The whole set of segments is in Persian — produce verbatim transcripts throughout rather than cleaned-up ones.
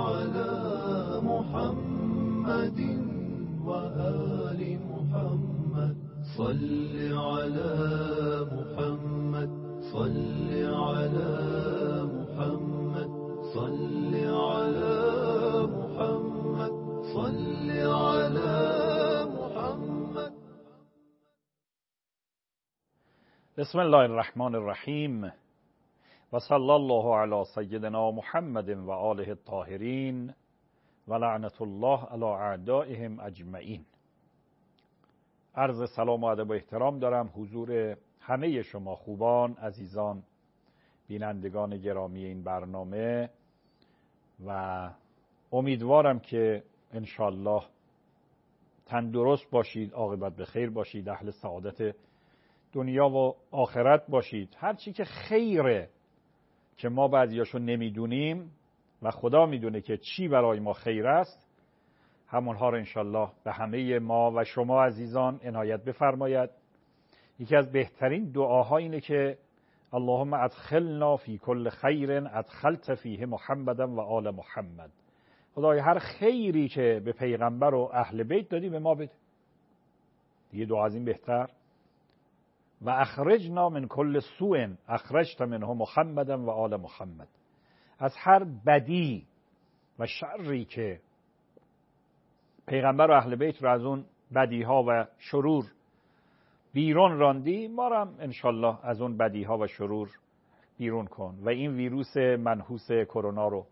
على محمد وآل محمد صل على محمد صل على محمد صل على محمد صل على محمد. بسم الله الرحمن الرحیم و صلی الله علی سیدنا محمد و آله الطاهرین و لعنت الله علی اعدائهم اجمعین. عرض سلام و ادب و احترام دارم حضور همه شما خوبان، عزیزان، بینندگان گرامی این برنامه و امیدوارم که انشالله تندرست باشید، عاقبت به خیر باشید، اهل سعادت دنیا و آخرت باشید. هرچی که خیره که ما بعضیاشو نمیدونیم و خدا میدونه که چی برای ما خیر است، همونها رو انشالله به همه ما و شما عزیزان عنایت بفرماید. یکی از بهترین دعاها اینه که اللهم ادخلنا فی کل خیر ادخلت فیه محمدا و آل محمد. خدای هر خیری که به پیغمبر و اهل بیت دادی به ما بده. دیگه دعا از این بهتر؟ و اخرجنا من کل سوء اخرجت منه محمدا و آل محمد. از هر بدی و شری که پیغمبر و اهل بیت رو از اون بدی ها و شرور بیرون راندی، ما رو هم انشالله از اون بدی ها و شرور بیرون کن و این ویروس منحوس کرونا رو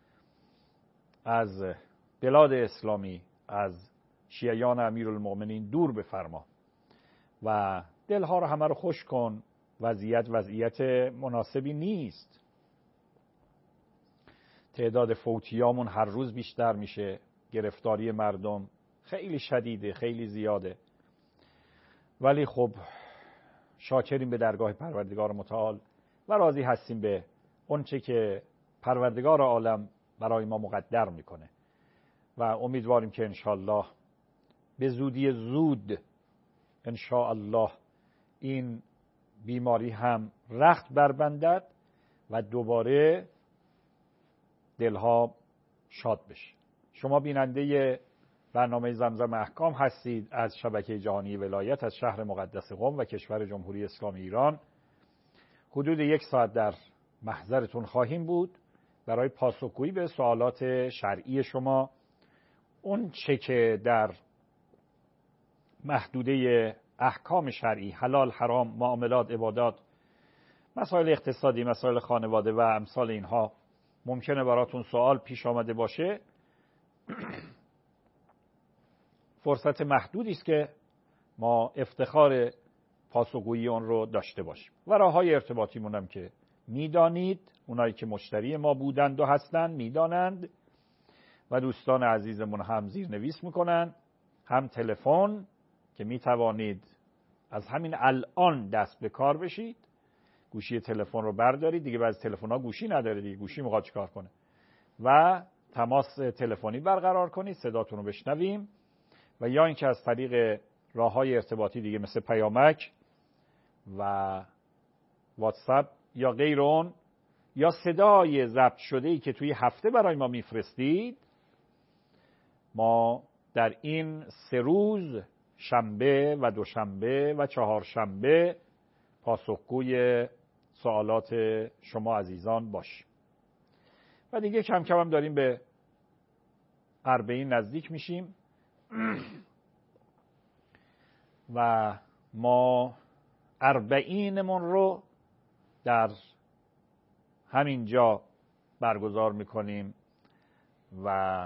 از بلاد اسلامی، از شیعیان امیرالمؤمنین دور بفرما و دلها رو همه رو خوش کن. وضعیت وضعیت مناسبی نیست. تعداد فوتیامون هر روز بیشتر میشه، گرفتاری مردم خیلی شدیده، خیلی زیاده، ولی خب شاکریم به درگاه پروردگار متعال و راضی هستیم به اونچه که پروردگار عالم برای ما مقدر میکنه و امیدواریم که انشالله به زودی زود انشاءالله این بیماری هم رخت بربندد و دوباره دلها شاد بشه. شما بیننده برنامه زمزم احکام هستید از شبکه جهانی ولایت از شهر مقدس قم و کشور جمهوری اسلامی ایران. حدود یک ساعت در محضرتون خواهیم بود برای پاسخگویی به سوالات شرعی شما. اون چه که در محدوده احکام شرعی، حلال، حرام، معاملات، عبادات، مسائل اقتصادی، مسائل خانواده و امثال اینها ممکنه براتون سوال پیش آمده باشه، فرصت محدودی است که ما افتخار پاسخگویی اون رو داشته باشیم. و راه‌های ارتباطیمون هم که میدانید، اونایی که مشتری ما بودند و هستند میدانند و دوستان عزیزمون هم زیرنویس میکنن، هم تلفن که میتوانید از همین الان دست به کار بشید، گوشی تلفن رو بردارید، دیگه بعضی تلفن‌ها گوشی نداره دیگه، گوشی میخواد چیکار کنه، و تماس تلفنی برقرار کنید، صداتون رو بشنویم، و یا اینکه از طریق راه‌های ارتباطی دیگه مثل پیامک و واتساپ یا غیر اون، یا صدای ضبط شده‌ای که توی هفته برای ما میفرستید، ما در این سه روز، شنبه و دوشنبه و چهارشنبه، پاسخگوی سوالات شما عزیزان باشیم. و دیگه کم کم هم داریم به اربعین نزدیک میشیم و ما اربعینمون رو در همین جا برگزار میکنیم و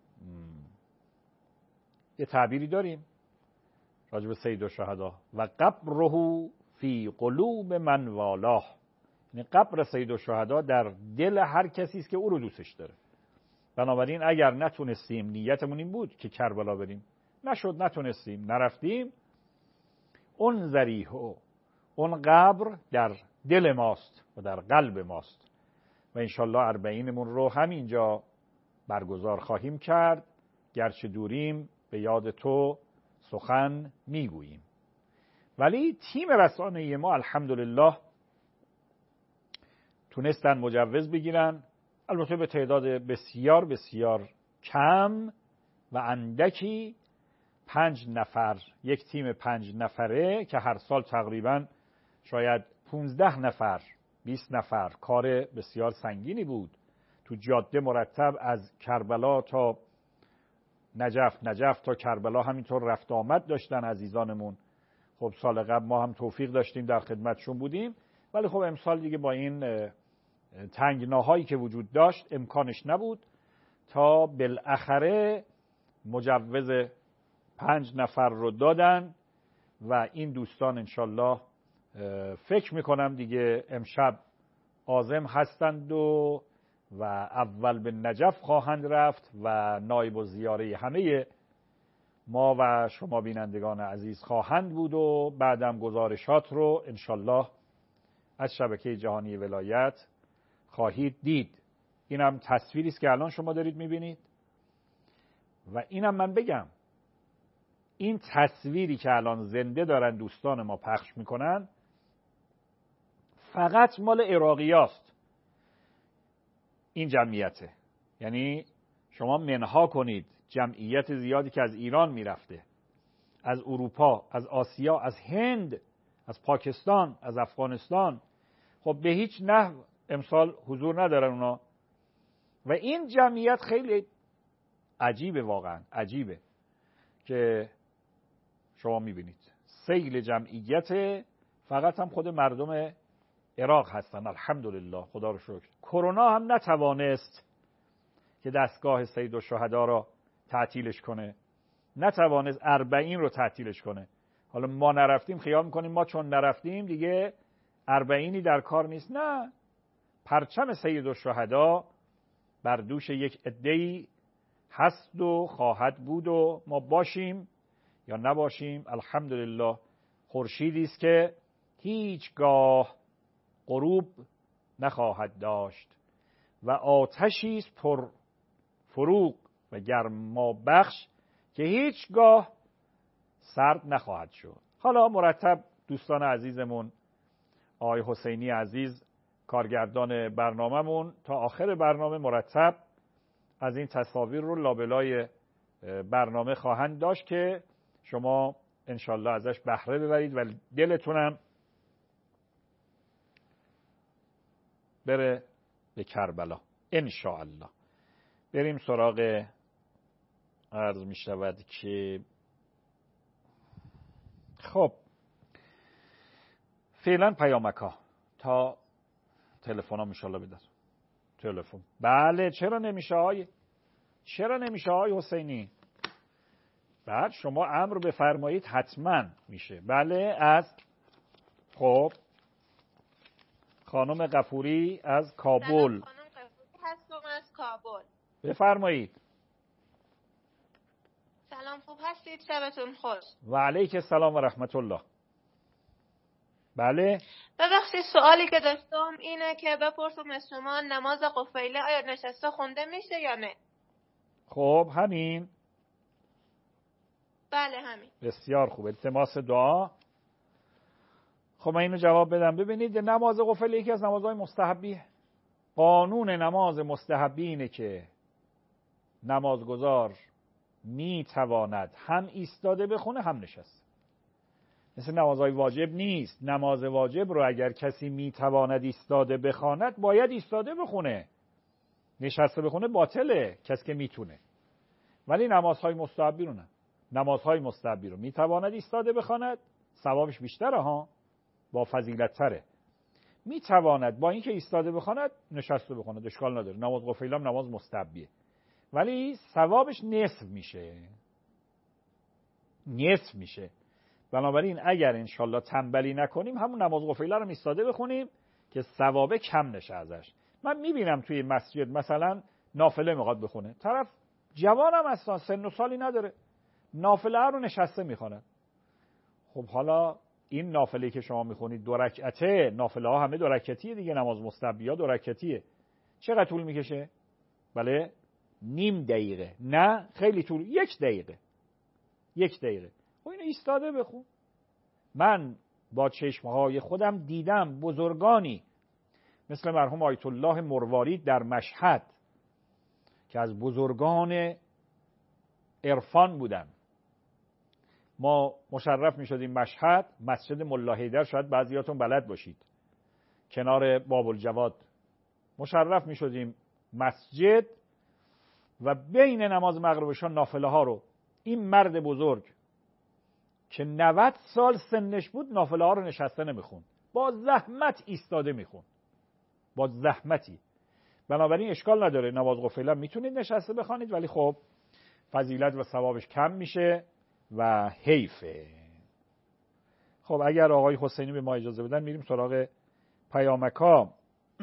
یه تعبیری داریم راجع به سید الشهدا و قبره فی قلوب من والاه. یعنی قبر سید الشهدا در دل هر کسی است که او رو دوستش داره. بنابراین اگر نتونستیم، نیتمون این بود که کربلا بریم، نشد، نتونستیم، نرفتیم، اون ذریح و اون قبر در دل ماست و در قلب ماست و انشالله اربعینمون رو همینجا برگزار خواهیم کرد، گرچه دوریم به یاد تو سخن میگوییم. ولی تیم رسانه‌ای ما الحمدلله تونستن مجوز بگیرن البته به تعداد بسیار بسیار کم و اندکی پنج نفر، یک تیم پنج نفره که هر سال تقریبا شاید پونزده نفر بیست نفر، کار بسیار سنگینی بود. تو جاده مرتب از کربلا تا نجف، نجف تا کربلا همینطور رفت آمد داشتن عزیزانمون. خب سال قبل ما هم توفیق داشتیم در خدمتشون بودیم، ولی خب امسال دیگه با این تنگناهایی که وجود داشت امکانش نبود تا بالاخره مجوز پنج نفر رو دادن و این دوستان انشالله فکر میکنم دیگه امشب عازم هستند و و اول به نجف خواهند رفت و نایب و زیاره همه ما و شما بینندگان عزیز خواهند بود و بعدم گزارشات رو انشالله از شبکه جهانی ولایت خواهید دید. اینم تصویری است که الان شما دارید میبینید و اینم من بگم این تصویری که الان زنده دارن دوستان ما پخش میکنن فقط مال عراقیاست. این جمعیته، یعنی شما منها کنید جمعیت زیادی که از ایران میرفته، از اروپا، از آسیا، از هند، از پاکستان، از افغانستان، خب به هیچ نحو امسال حضور ندارن اونا و این جمعیت خیلی عجیبه، واقعا عجیبه که شما میبینید سیل جمعیت فقط هم خود مردم عراق هستن. الحمدلله، خدا رو شکر. کرونا هم نتوانست که دستگاه سید الشهدا را تعطیلش کنه، نتوانست اربعین رو تعطیلش کنه. حالا ما نرفتیم خیال میکنیم ما چون نرفتیم دیگه اربعینی در کار نیست. نه، پرچم سید الشهدا بر دوش یک عده‌ای هست و خواهد بود و ما باشیم یا نباشیم الحمدلله خورشیدی است که هیچگاه غروب نخواهد داشت و آتشی است پر فروغ و گرما بخش که هیچگاه سرد نخواهد شد. حالا مرتب دوستان عزیزمون آقای حسینی عزیز کارگردان برنامه‌مون تا آخر برنامه مرتب از این تصاویر رو لابلای برنامه خواهند داشت که شما انشالله ازش بهره ببرید و دلتونم بره به کربلا انشاءالله. بریم سراغ عرض می شود که خب فعلا پیامکا تا تلفن ها انشاءالله بدن. تلفن بله، چرا نمیشه آقای چرا نمیشه آقای حسینی؟ بعد شما امر بفرمایید حتما میشه. بله، از خب خانم غفوری از کابل. خانم غفوری هستم از کابل. بفرمایید. سلام، خوب هستید؟ شبتون خوش. و علیک السلام و رحمت الله. بله ببخشید سوالی که داشتم اینه که بپرسم از شما نماز قفیله آیا نشسته خونده میشه یا نه؟ خب همین. بله همین. بسیار خوب، التماس دعا. خب من اینو جواب بدم. ببینید نماز قفل یکی از نمازهای مستحبیه. قانون نماز مستحبی اینه که نمازگزار میتواند هم ایستاده بخونه هم نشسته. مثل نمازهای واجب نیست. نماز واجب رو اگر کسی میتواند ایستاده بخواند باید ایستاده بخونه، نشسته بخونه باطله کسی که میتونه. ولی نمازهای مستحبی رو نه. نمازهای مستحبی رو میتواند ایستاده بخواند، ثوابش بیشتره ها، با فضیلت تره. میتواند با اینکه ایستاده بخواند نشسته بخواند، اشکال نداره. نماز قفیله هم نماز مستحبیه ولی ثوابش نصف میشه نصف میشه. بنابراین اگر انشالله تنبلی نکنیم همون نماز قفیله رو ایستاده بخونیم که ثواب کم نشه ازش. من میبینم توی مسجد مثلا نافله میخواد بخونه، طرف جوانم اصلا سن و سالی نداره، نافله رو نشسته میخونه. خب حالا این نافله که شما میخونید دو رکعته، نافله ها همه دو رکعتیه دیگه، نماز مستحبی ها دو رکعتیه، چقدر طول میکشه؟ بله نیم دقیقه، نه خیلی طول، یک دقیقه یک دقیقه. خب اینو ایستاده بخون. من با چشمهای خودم دیدم بزرگانی مثل مرحوم آیت الله مروارید در مشهد که از بزرگان عرفان بودن. ما مشرف می شدیم مشهد، مسجد ملا حیدر، شاید بعضیاتون بلد باشید، کنار باب الجواد مشرف می شدیم مسجد و بین نماز مغرب و عشا نافله ها رو این مرد بزرگ که نود سال سنش بود نافله ها رو نشسته نمیخوند، با زحمت ایستاده میخوند، با زحمتی. بنابراین اشکال نداره نماز قفیله میتونید نشسته بخوانید، ولی خب فضیلت و ثوابش کم میشه و حیفه. خب اگر آقای حسینی به ما اجازه بدن میریم سراغ پیامک‌ها.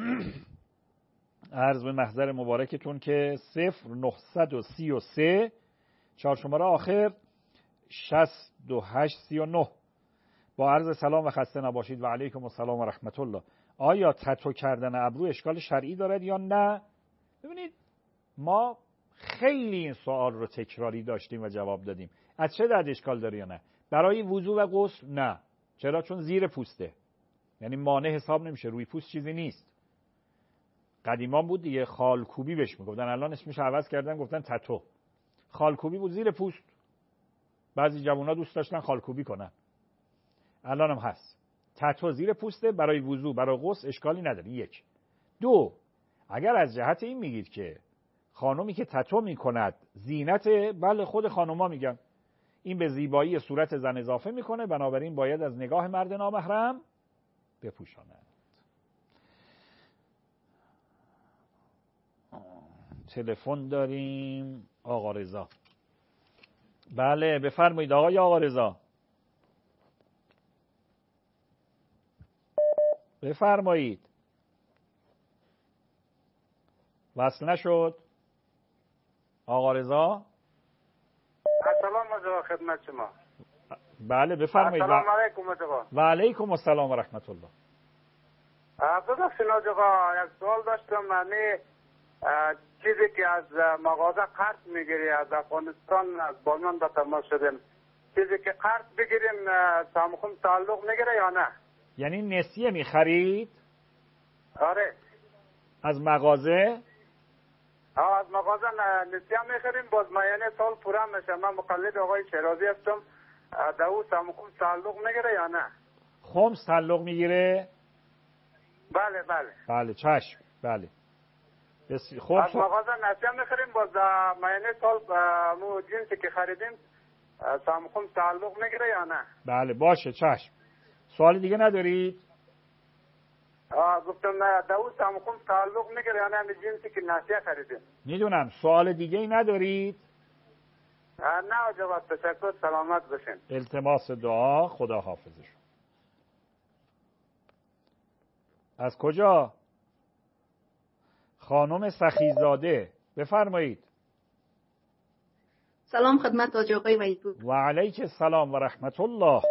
عرض به محضر مبارکتون که صفر نهصد و سی و سه چهار شماره آخر شصت و هشت سی و نه. با عرض سلام و خسته نباشید و علیکم السلام و رحمت الله. آیا تتو کردن ابرو اشکال شرعی دارد یا نه؟ ببینید ما خیلی این سوال رو تکراری داشتیم و جواب دادیم. از چه درد اشکال داره یا نه؟ برای وضو و غسل نه. چرا؟ چون زیر پوسته، یعنی مانع حساب نمیشه، روی پوست چیزی نیست. قدیما بود دیگه، خالکوبی بهش میگفتن، الان اسمش عوض کردن گفتن تتو. خالکوبی بود زیر پوست، بعضی جوونا دوست داشتن خالکوبی کنن، الان هم هست. تتو زیر پوسته، برای وضو برای غسل اشکالی نداره. یک. دو، اگر از جهت این میگید که خانومی که تتو میکند زینت، بله خود خانوما میگن این به زیبایی صورت زن اضافه میکنه، بنابراین باید از نگاه مرد نامحرم بپوشاند. تلفن داریم. آقا رضا. بله بفرمایید آقای آقا رضا. بفرمایید. وصل نشد آقا رضا. سلام آقا خدمت شما. بله بفرمایید. سلام علیکم آقا. و علیکم السلام و رحمت الله. ببخشید آقا یک سوال داشتم. من چیزی که از مغازه قرض میگیری از افغانستان از بالمان به تماس شدیم، چیزی که قرض بگیریم سامخون تعلق میگیره یا نه؟ یعنی نسیه میخرید؟ آره. از مغازه؟ ها از مغازه نسیه میخریم، باز میانه سال پورا میشه. من مقلد آقای شیرازی هستم. دو سامخون تعلق میگیره یا نه؟ خمس تعلق میگیره؟ بله بله. بله چشم. بله. خب از مغازه نسیه میخریم، باز میانه سال مو جنسی که خریدیم سامخون تعلق میگیره یا نه؟ بله باشه چشم. سوال دیگه ندارید؟ آه گفتم نه دو سامخون تعلق میگیره یا نه همین جنسی که نسیه خریدیم. میدونم. سوال دیگه ای ندارید؟ نه جواب. تشکر. سلامت باشین. التماس دعا. خدا حافظشون. از کجا؟ خانم سخیزاده بفرمایید. سلام خدمت حاج آقای وحیدپور. و علیک السلام و رحمت الله.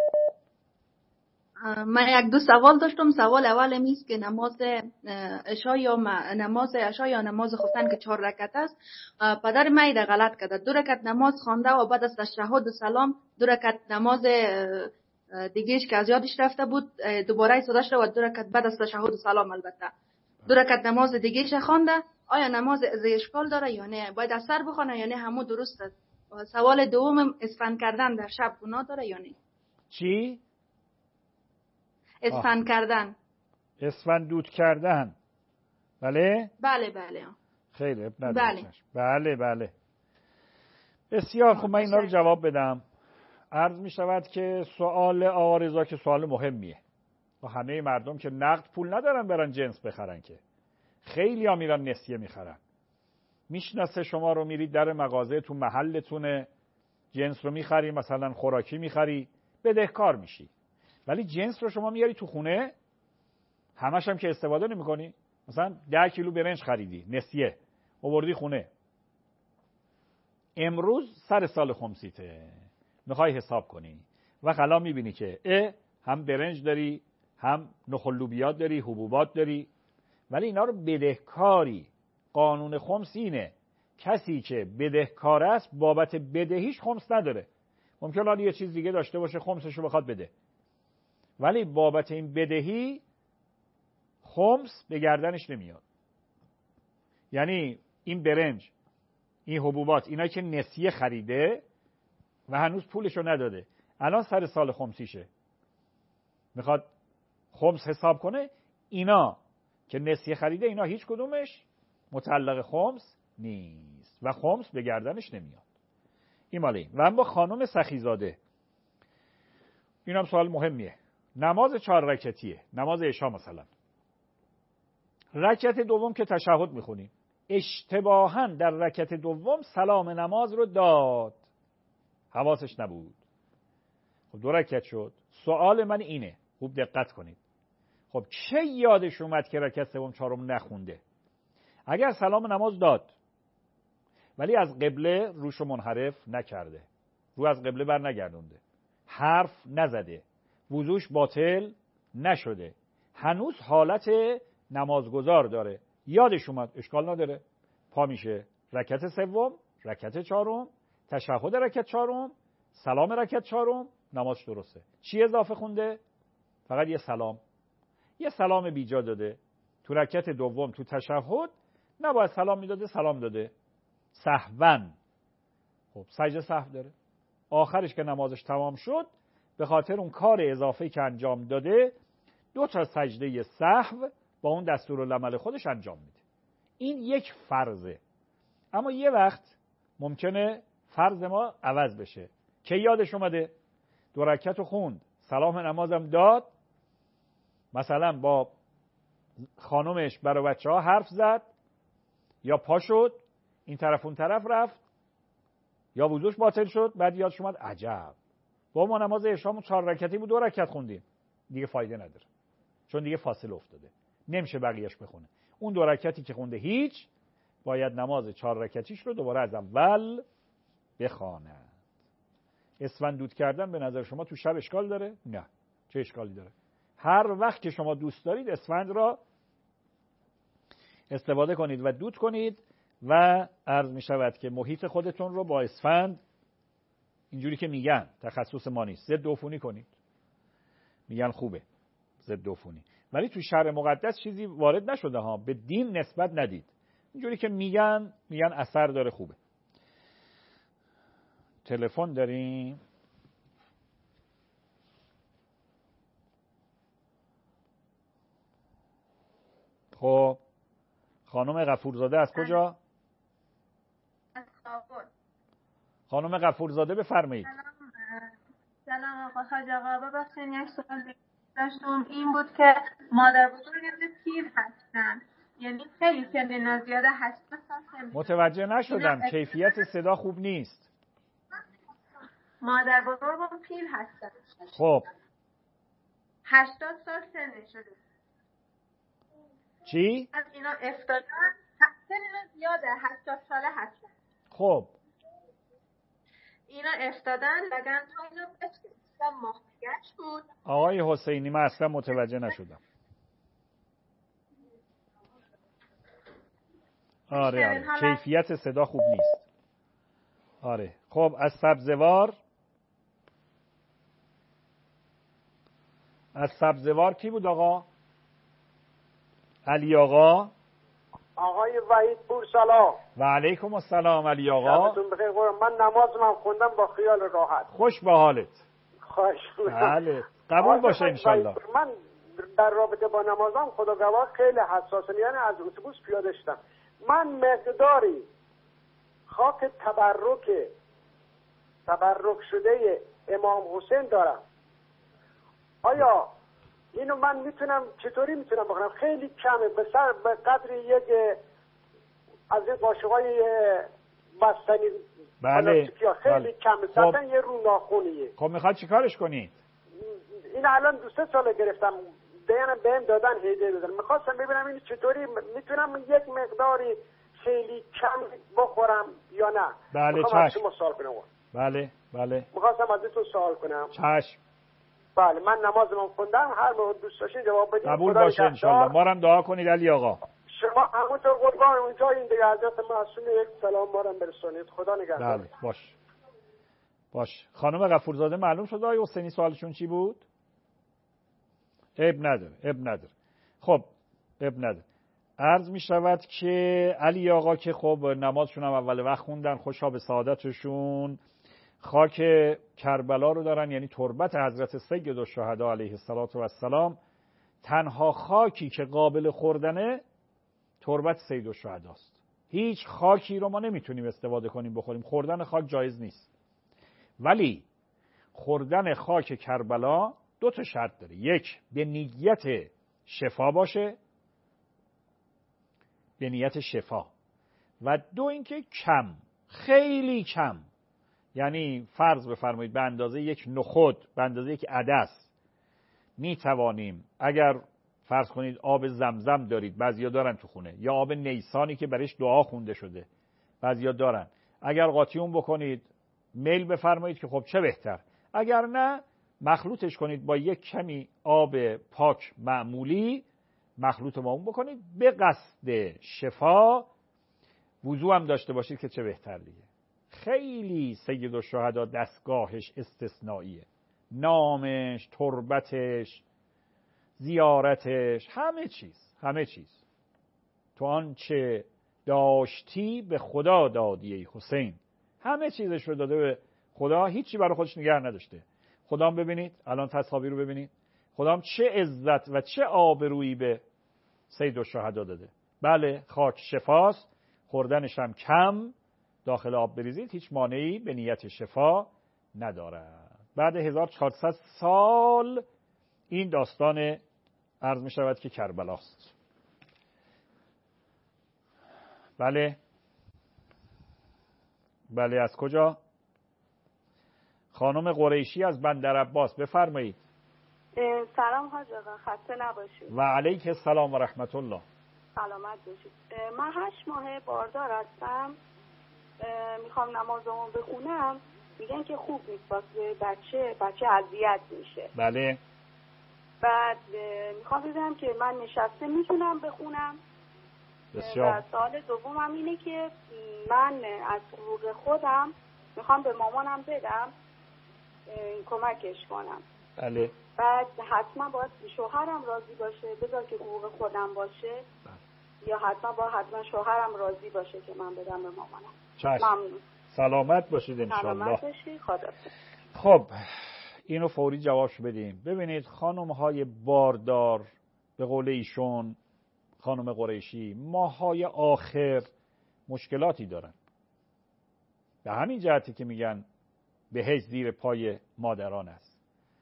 من یک دو سوال داشتم. سوال اول میست که نماز عشا یا نماز عشا یا نماز خفتن که چهار رکعت است، پدر من ده غلط کرده، دو رکعت نماز خوانده و بعد از تشهد و سلام دو رکعت نماز دیگهش که از یادش رفته بود دوباره ایستاده شده و دو رکعت بعد از تشهد و سلام البته دو رکعت نماز دیگهش خوانده. آیا نماز از اشکال داره یا نه؟ باید از سر بخونه یا نه همون درست است؟ سوال دوم، اسفند کردن در شب گناه داره یا نه؟ چی؟ اسفند کردن. اسفند دود کردن. بله؟ بله بله. خیلی اب نداره. بله. بله بله. بسیار خوب، من اینا رو جواب بدم. عرض می شود که سوال آقا رضا که سوال مهمیه و همه مردم که نقد پول ندارن برن جنس بخرن، که خیلی ها میرن نسیه میخرن. میشناسه شما رو میرید در مغازه تو محلتونه جنس رو میخری، مثلا خوراکی میخری، بدهکار میشی. ولی جنس رو شما میاری تو خونه همش هم که استفاده نمی کنی. مثلا ده کیلو برنج خریدی نسیه آوردی خونه، امروز سر سال خمسیته میخوای حساب کنی و حالا میبینی که اه هم برنج داری، هم نخل لوبیات داری، حبوبات داری، ولی اینا رو بدهکاری. قانون خمس اینه کسی که بدهکار است بابت بدهیش خمس نداره. ممکن حالا یه چیز دیگه داشته باشه خمسشو بخواد بده، ولی بابت این بدهی خمس به گردنش نمیاد. یعنی این برنج، این حبوبات، اینا که نسیه خریده و هنوز پولشو نداده، الان سر سال خمسیشه، میخواد خمس حساب کنه، اینا که نسیه خریده، اینا هیچ کدومش متعلق خمس نیست و خمس به گردنش نمیاد. این ماله این. و اما خانم سخیزاده، این هم سوال مهمیه. نماز چهار رکعتیه، نماز عشا مثلا، رکعت دوم که تشهد میخونیم، اشتباهاً در رکعت دوم سلام نماز رو داد، حواسش نبود. خب دو رکعت شد. سوال من اینه، خوب دقت کنید، خب چه یادش اومد که رکعت سوم چهارم نخونده؟ اگر سلام نماز داد ولی از قبله روشو منحرف نکرده، رو از قبله بر نگردونده، حرف نزده، وضوش باطل نشده، هنوز حالت نمازگزار داره، یادش اومد، اشکال نداره، پا میشه رکعت سوم، رکعت چهارم، تشهد رکعت چهارم، سلام رکعت چهارم، نماز درسته. چی اضافه خونده؟ فقط یه سلام، یه سلام بیجا داده. تو رکعت دوم تو تشهد نباید سلام میداده، سلام داده سهواً. خب سجده سهو داره. آخرش که نمازش تمام شد، به خاطر اون کار اضافه‌ای که انجام داده، دو تا سجده سهو با اون دستورالعمل خودش انجام میده. این یک فرضه. اما یه وقت ممکنه فرض ما عوض بشه. که یادش اومده دو رکعت رو خوند، سلام نمازم داد، مثلا با خانومش برای بچه ها حرف زد، یا پا شد این طرف اون طرف رفت، یا وضوش باطل شد، بعد یادش اومد عجب با ما نماز عشامون چهار رکعتی بود، دو رکعت خوندیم، دیگه فایده نداره، چون دیگه فاصله افتاده، نمیشه بقیهش بخونه. اون دو رکعتی که خونده هیچ، باید نماز چهار رکعتیش رو دوباره از اول بخواند. اسفند دود کردن به نظر شما تو شب اشکال داره؟ نه. چه اشکالی داره؟ هر وقت که شما دوست دارید اسفند را استفاده کنید و دود کنید و عرض می شود که محیط خودتون رو با اسفند، اینجوری که میگن، تخصص ما نیست، ضد عفونی کنید. میگن خوبه ضد عفونی، ولی تو شرع مقدس چیزی وارد نشده ها، به دین نسبت ندید. اینجوری که میگن میگن اثر داره، خوبه. تلفن داریم. خب خانم غفورزاده از کجا؟ از کابل. خانم غفورزاده بفرمایید. سلام آقا حاج آقا، ببخشید یک سوال داشتم، این بود که مادر بزرگم پیر هستن، یعنی خیلی سن زیاده، هشتاد سال. متوجه نشدم، کیفیت صدا خوب نیست. مادر بزرگم پیر هستن. خب هشتاد سال سن شده. چی؟ از اینا افتادن، سن زیاده، هشتاد ساله هستن. خب اینا افتادن لگن تا اینا بسیستم ماهگشت بود. آقای حسینی من اصلا متوجه نشدم. آره آره کیفیت صدا خوب نیست. آره خب از سبزوار، از سبزوار کی بود آقا؟ علی آقا. آقای وحید پور سلام. و علیکم السلام علی آقا. شبتون بخیر قربان. من نمازم خوندم با خیال راحت. خوش به حالت. خواهش می‌کنم. بله قبول باشه انشالله. من در رابطه با نمازم خدا گواه خیلی حساسم، یعنی از اتوبوس پیاده شدم، من مقداری خاک تبرک تبرک شده امام حسین دارم. آیا اینو من میتونم چطوری میتونم بخورم؟ خیلی کمه، به سر به قدر یک از این قاشقای بستنی. بله خیلی بله. کمه، خب. مثلا یه رو ناخونیه. خب میخواد چیکارش کنی؟ این الان دو سه ساله گرفتم، بیانم بهم دادن، هدیه دادن، میخواستم ببینم این چطوری میتونم یک مقداری خیلی کم بخورم یا نه. بله چشم. چشم. سوال کنم. بله بله میخواستم ازتون سوال کنم. چشم. بله من نمازمو خوندم، هر موقع دوست داشتین جواب بدید. قبول باشه انشالله. ما هم دعا کنید علی آقا. شما همونطور قربان اونجا این دیگه حضرت معصوم یک سلام ما رو برسونید. خدا نگهدار. بله باش باش. خانم غفورزاده معلوم شد آقای حسینی سوالشون چی بود؟ عیب نداره عیب نداره. خب اب نداره. عرض می شود که علی آقا که خب نمازشون هم اول وقت خوندن، خوشا به سعادتشون، خاک کربلا رو دارن، یعنی تربت حضرت سید الشهدا علیه السلام. تنها خاکی که قابل خوردنه تربت سید الشهداست. هیچ خاکی رو ما نمیتونیم استفاده کنیم بخوریم، خوردن خاک جایز نیست. ولی خوردن خاک کربلا دو تا شرط داره. یک، به نیت شفا باشه، به نیت شفا، و دو اینکه کم، خیلی کم، یعنی فرض بفرمایید به اندازه یک نخود، به اندازه یک عدس می توانیم، اگر فرض کنید آب زمزم دارید، بعضیا دارن تو خونه، یا آب نیسانی که برش دعا خونده شده بعضیا دارن، اگر قاطیون بکنید میل بفرمایید که خب چه بهتر. اگر نه مخلوطش کنید با یک کمی آب پاک معمولی، مخلوط با اون بکنید به قصد شفا. وضو هم داشته باشید که چه بهتر دیگه. خیلی سید الشهدا دستگاهش استثنائیه، نامش، تربتش، زیارتش، همه چیز همه چیز. تو آنچه داشتی به خدا دادی ای حسین، همه چیزش رو داده به خدا، هیچی برای خودش نگه نداشته. خدام ببینید الان تصاویر رو ببینید، خدام چه عزت و چه آبرویی به سید الشهدا داده. بله خاک شفاست، خوردنش هم کم، داخل آب بریزید هیچ مانعی به نیت شفا ندارد. بعد هزار و چهارصد سال این داستان عرض می شود که کربلاست. بله بله از کجا؟ خانم قریشی از بندر عباس، بفرمایید. سلام حاج آقا، خسته نباشید. و علیک السلام و رحمت الله. سلامت باشید. من هشت ماه باردار هستم، میخوام نمازمو بخونم، میگن که خوب نیست واسه بچه، بچه اذیت میشه. بله. بعد میخوام بدونم که من نشسته میتونم بخونم. بسیار. و سوال دومم اینه که من از حقوق خودم میخوام به مامانم بدم کمکش کنم. بله. بعد حتما باید شوهرم راضی باشه، بذار که حقوق خودم باشه. بله. یا حتما با حتما شوهرم راضی باشه که من بدم به مامانم. چشم. ممنون. سلامت باشید انشالله. سلامت باشید. خدا. خب اینو فوری جوابش بدیم. ببینید خانم های باردار به قول ایشون خانم قریشی ماهای آخر مشکلاتی دارن، به همین جهتی که میگن بهشت زیر پای مادران است.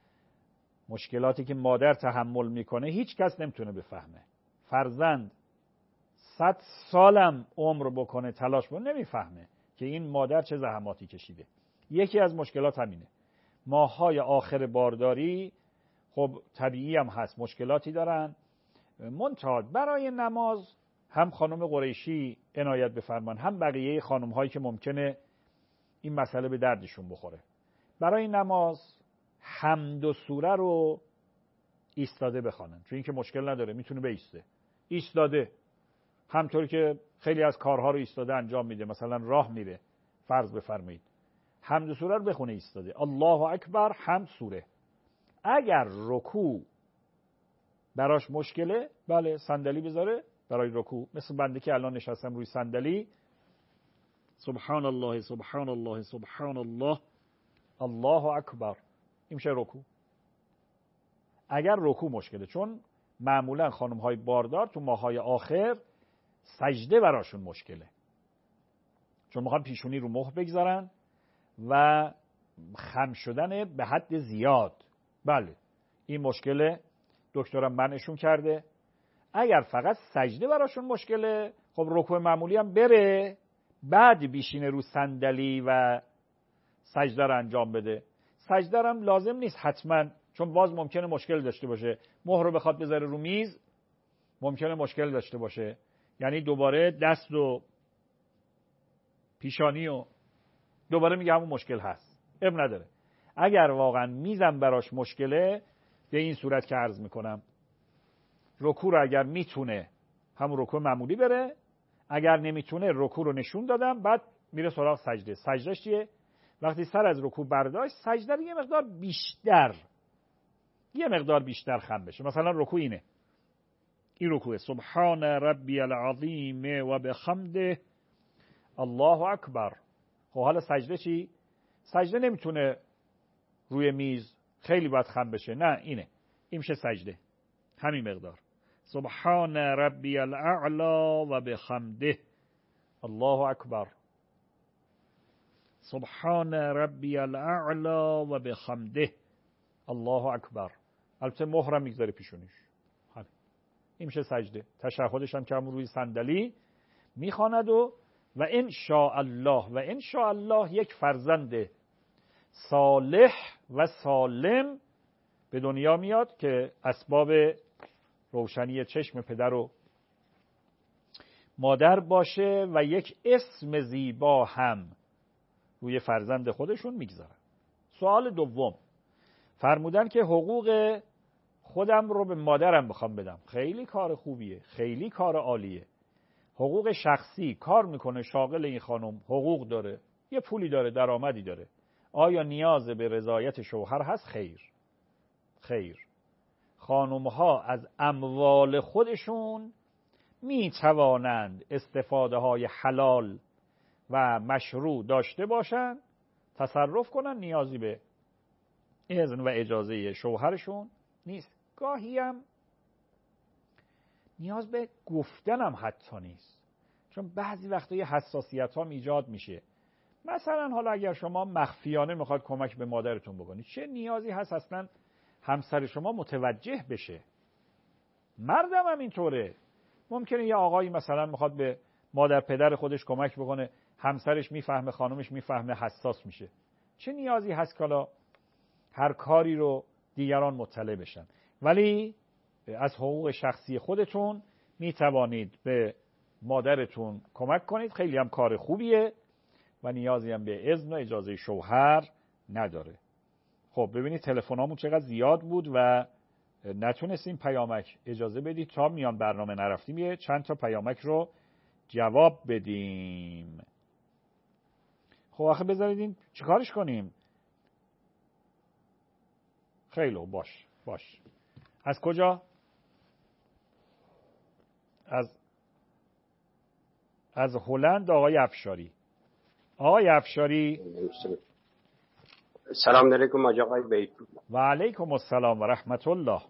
مشکلاتی که مادر تحمل میکنه هیچ کس نمیتونه بفهمه. فرزند صد سالم عمر بکنه تلاش بکنه نمیفهمه که این مادر چه زحماتی کشیده. یکی از مشکلات همینه. ماهای آخر بارداری خب طبیعی هم هست مشکلاتی دارن. منتها برای نماز هم خانم قریشی عنایت بفرمان، هم بقیه خانم هایی که ممکنه این مسئله به دردشون بخوره، برای نماز حمد و سوره رو ایستاده بخوانن، چون این که مشکل نداره، میتونه بیسته ایستاده، همطور که خیلی از کارها رو ایستاده انجام میده، مثلا راه میره فرض بفرمایید حمد و سوره رو بخونه ایستاده، الله اکبر حمد سوره. اگر رکوع براش مشکله بله صندلی بذاره برای رکوع، مثل بنده که الان نشستم روی صندلی، سبحان الله سبحان الله سبحان الله الله اکبر، این میشه رکوع. اگر رکوع مشکله، چون معمولا خانم های باردار تو ماهای آخر سجده براشون مشکله، چون میخوان پیشونی رو مخ بگذارن و خم شدن به حد زیاد. بله این مشکله، دکترم منشون کرده. اگر فقط سجده براشون مشکله خب رکوع معمولی هم بره، بعد بیشینه رو صندلی و سجده رو انجام بده. سجده هم لازم نیست حتما، چون باز ممکنه مشکل داشته باشه، مهر رو بخواد بذاره رو میز ممکنه مشکل داشته باشه، یعنی دوباره دست و پیشانی و دوباره میگه همون مشکل هست، اب نداره. اگر واقعا میزم براش مشکله به این صورت که عرض میکنم رکوع رو اگر میتونه همون رکوع معمولی بره، اگر نمیتونه رکوع رو نشون دادم بعد میره سراغ سجده. سجدهش چیه؟ وقتی سر از رکوع برداشت سجده رو یه مقدار بیشتر یه مقدار بیشتر خم بشه. مثلا رکوع اینه این رکوع سبحان ربی العظیم و بحمده الله اکبر. خب حالا سجده چی؟ سجده نمیتونه روی میز خیلی باید خم بشه، نه اینه، این میشه سجده، همین مقدار. سبحان ربی الاعلا و بحمده الله اکبر. سبحان ربی الاعلا و بحمده الله اکبر. البته مهرم میگذاره پیشونیش. این میشه سجده. تشهدش هم که همون روی صندلی میخواند و و ان شاء الله و ان شاء الله یک فرزند صالح و سالم به دنیا میاد که اسباب روشنی چشم پدر و مادر باشه و یک اسم زیبا هم روی فرزند خودشون میگذارن. سوال دوم، فرمودن که حقوق خودم رو به مادرم بخوام بدم. خیلی کار خوبیه، خیلی کار عالیه. حقوق شخصی، کار میکنه، شاغل این خانم، حقوق داره، یه پولی داره، درآمدی داره. آیا نیاز به رضایت شوهر هست؟ خیر. خیر. خانم‌ها از اموال خودشون میتوانند استفاده های حلال و مشروع داشته باشند، تصرف کنن، نیازی به اذن و اجازه شوهرشون نیست. گاهی هم نیاز به گفتن هم حتی نیست، چون بعضی وقتا یه حساسیت ها ایجاد میشه. مثلا حالا اگر شما مخفیانه میخواد کمک به مادرتون بکنید، چه نیازی هست اصلا همسر شما متوجه بشه؟ مردم هم اینطوره. ممکنه یه آقایی مثلا میخواد به مادر پدر خودش کمک بکنه، همسرش میفهمه، خانمش میفهمه، حساس میشه. چه نیازی هست که حالا هر کاری رو دیگران مطلع بشن؟ ولی از حقوق شخصی خودتون میتوانید به مادرتون کمک کنید. خیلی هم کار خوبیه و نیازی هم به اذن و اجازه شوهر نداره. خب ببینید تلفنامون چقدر زیاد بود و نتونستیم پیامک اجازه بدید تا میان برنامه نرفتیم یه چند تا پیامک رو جواب بدیم. خب آخه بذارید این چیکارش کنیم؟ خیلی باش باش. از کجا؟ از از هلند آقای افشاری. آقای افشاری سلام علیکم آقای بیتپور. و علیکم السلام و رحمت الله.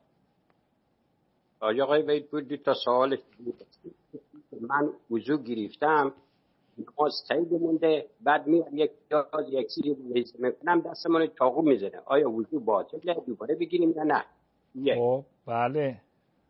آقای بیتپور دو تا سوال من وضو گرفتم، نماز تایید مونده، بعد میام یک جاز یک چیزی ریز میکنم دستمون چاقو میزنه، آیا وضو باطله دوباره بگیریم یا نه؟ خب بله.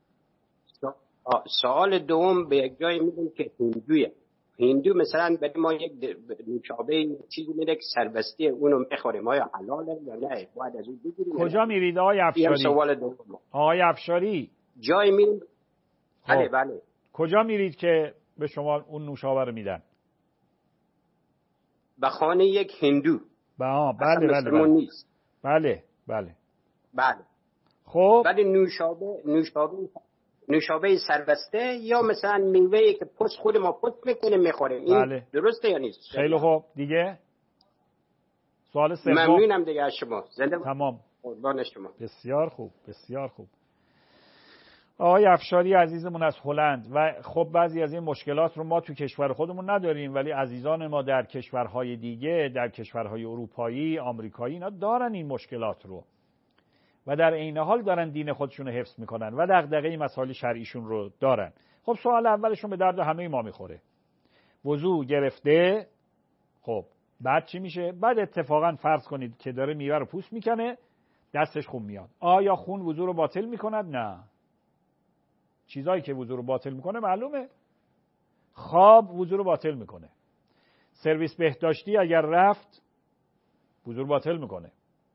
سوال دوم به یک جای میگم که هندویه، هندو مثلا برای ما یک نوشابه چیزی میده که سربستی اونو میخوریم، آیا حلاله یا نه؟ باید از اون بگیریم؟ کجا میرید آقای افشاری؟ سوال دوم. آقای افشاری جای میریم. بله بله. کجا میرید که به شما اون نوشابه رو میدن؟ به خانه یک هندو. با بله بله بله. نیست. بله بله. بله. خب ولی نوشابه نوشابه نوشابه سربسته یا مثلا میوه‌ای که پوست خود ما پوست میکنیم میخوریم، این بله. درسته یا نیست؟ خیلی خوب. دیگه سوال سوم. ممنونم دیگه از شما. زنده تمام. قربان شما. بسیار خوب بسیار خوب. آقای افشاری عزیزمون از هلند. و خب بعضی از این مشکلات رو ما تو کشور خودمون نداریم، ولی عزیزان ما در کشورهای دیگه، در کشورهای اروپایی، آمریکایی، اینا دارن این مشکلات رو و در عین حال دارن دین خودشون رو حفظ میکنن و دغدغه مسائل شرعیشون رو دارن. خب سوال اولشون به درد همه ما میخوره. وضو گرفته، خب بعد چی میشه؟ بعد اتفاقا فرض کنید که داره میوه رو پوست میکنه، دستش خون میاد، آیا خون وضو رو باطل میکند؟ نه. چیزایی که وضو رو باطل میکنه معلومه. خواب وضو رو باطل میکنه. سرویس بهداشتی اگر رفت وضو رو باطل میکنه.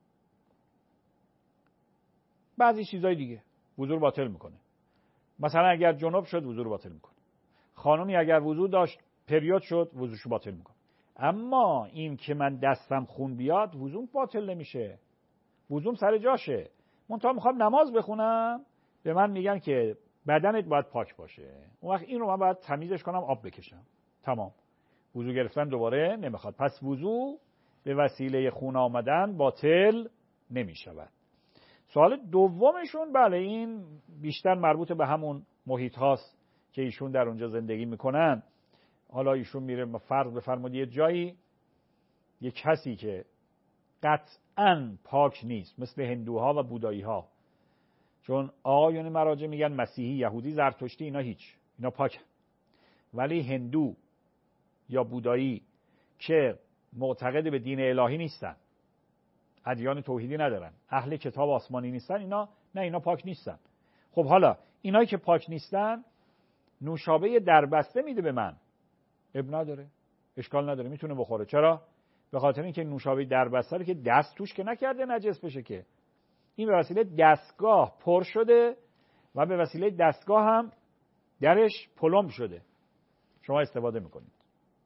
بعضی چیزای دیگه وضو رو باطل میکنه. مثلا اگر جنوب شد وضو رو باطل میکنه. خانمی اگر وضو داشت پریود شد وضوشو باطل میکنه. اما این که من دستم خون بیاد وضوم باطل نمیشه. وضوم سر جاشه. منتها میخوام نماز بخونم، به من میگن که بدنت باید پاک باشه. اون وقت این رو من باید تمیزش کنم، آب بکشم. تمام. وضو گرفتن دوباره نمیخواد. پس وضو به وسیله خون آمدن باطل نمیشود. سوال دومشون بله این بیشتر مربوط به همون محیط هاست که ایشون در اونجا زندگی میکنن. حالا ایشون میره فرض بفرمایید یه جایی، یه کسی که قطعاً پاک نیست، مثل هندوها و بودایی ها، چون آقایون مراجع میگن مسیحی، یهودی، زرتشتی اینا هیچ، اینا پاکن. ولی هندو یا بودایی که معتقد به دین الهی نیستن، ادیان توحیدی ندارن، اهل کتاب آسمانی نیستن، اینا نه، اینا پاک نیستن. خب حالا اینایی که پاک نیستن نوشابه دربسته میده به من، اب نداره، اشکال نداره، میتونه بخوره. چرا؟ به خاطر اینکه نوشابه دربسته رو که دست توش که نکرده نجس بشه، که این به وسیله دستگاه پر شده و به وسیله دستگاه هم درش پلمب شده، شما استفاده میکنید.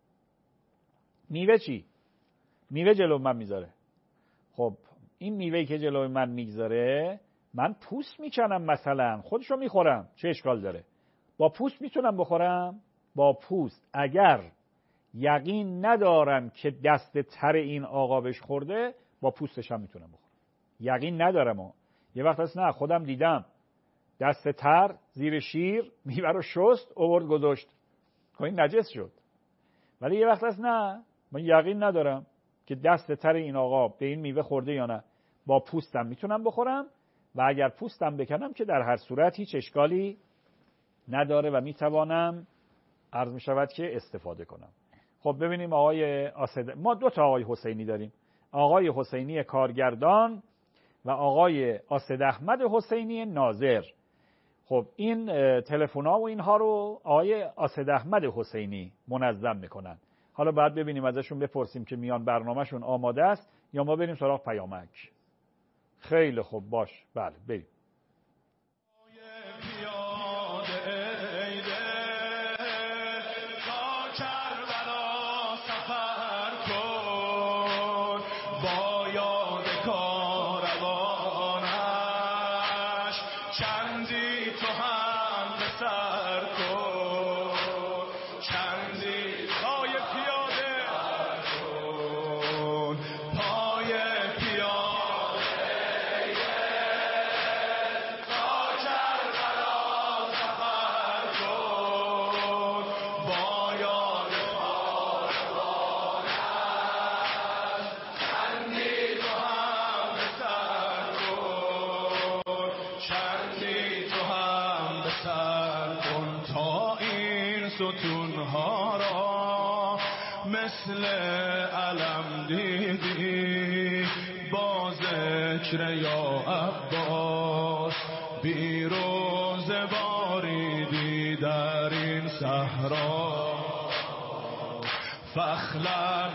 میوه چی؟ میوه جلو من میذاره. خب این میوهی که جلوی من میگذاره، من پوست میکنم مثلا، خودشو میخورم، چه اشکال داره؟ با پوست میتونم بخورم؟ با پوست اگر یقین ندارم که دست تر این آقا بهش خورده، با پوستش هم میتونم بخورم. یقین ندارم ها. یه وقت هست نه، خودم دیدم دست تر زیر شیر میوه رو شست آورد گذاشت، خب این نجس شد. ولی یه وقت هست نه، من یقین ندارم که دست تر این آقا به این میوه خورده یا نه، با پوستم میتونم بخورم و اگر پوستم بکنم که در هر صورت هیچ اشکالی نداره و میتوانم عرض میشود که استفاده کنم. خب ببینیم آقای آسد، ما دو تا آقای حسینی داریم، آقای حسینی کارگردان و آقای آسد احمد حسینی ناظر. خب این تلفن‌ها و اینها رو آقای آسد احمد حسینی منظم میکنن. حالا بعد ببینیم ازشون بپرسیم که میان برنامهشون آماده است یا ما بریم سراغ پیامک. خیلی خوب، باش، بله بریم. ستونها را مثل علم دیدی، با ذکر یا عباس بیروز باریدی در این صحرا. فخلن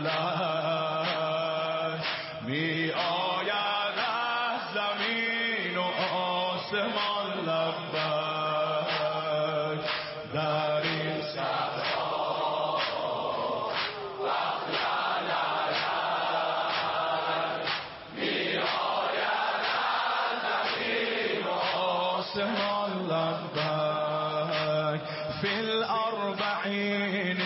علی می آید از زمین و آسمان لبک در این صحرا. فخلن علی می آید از زمین و آسمان لبک. فی الاربعین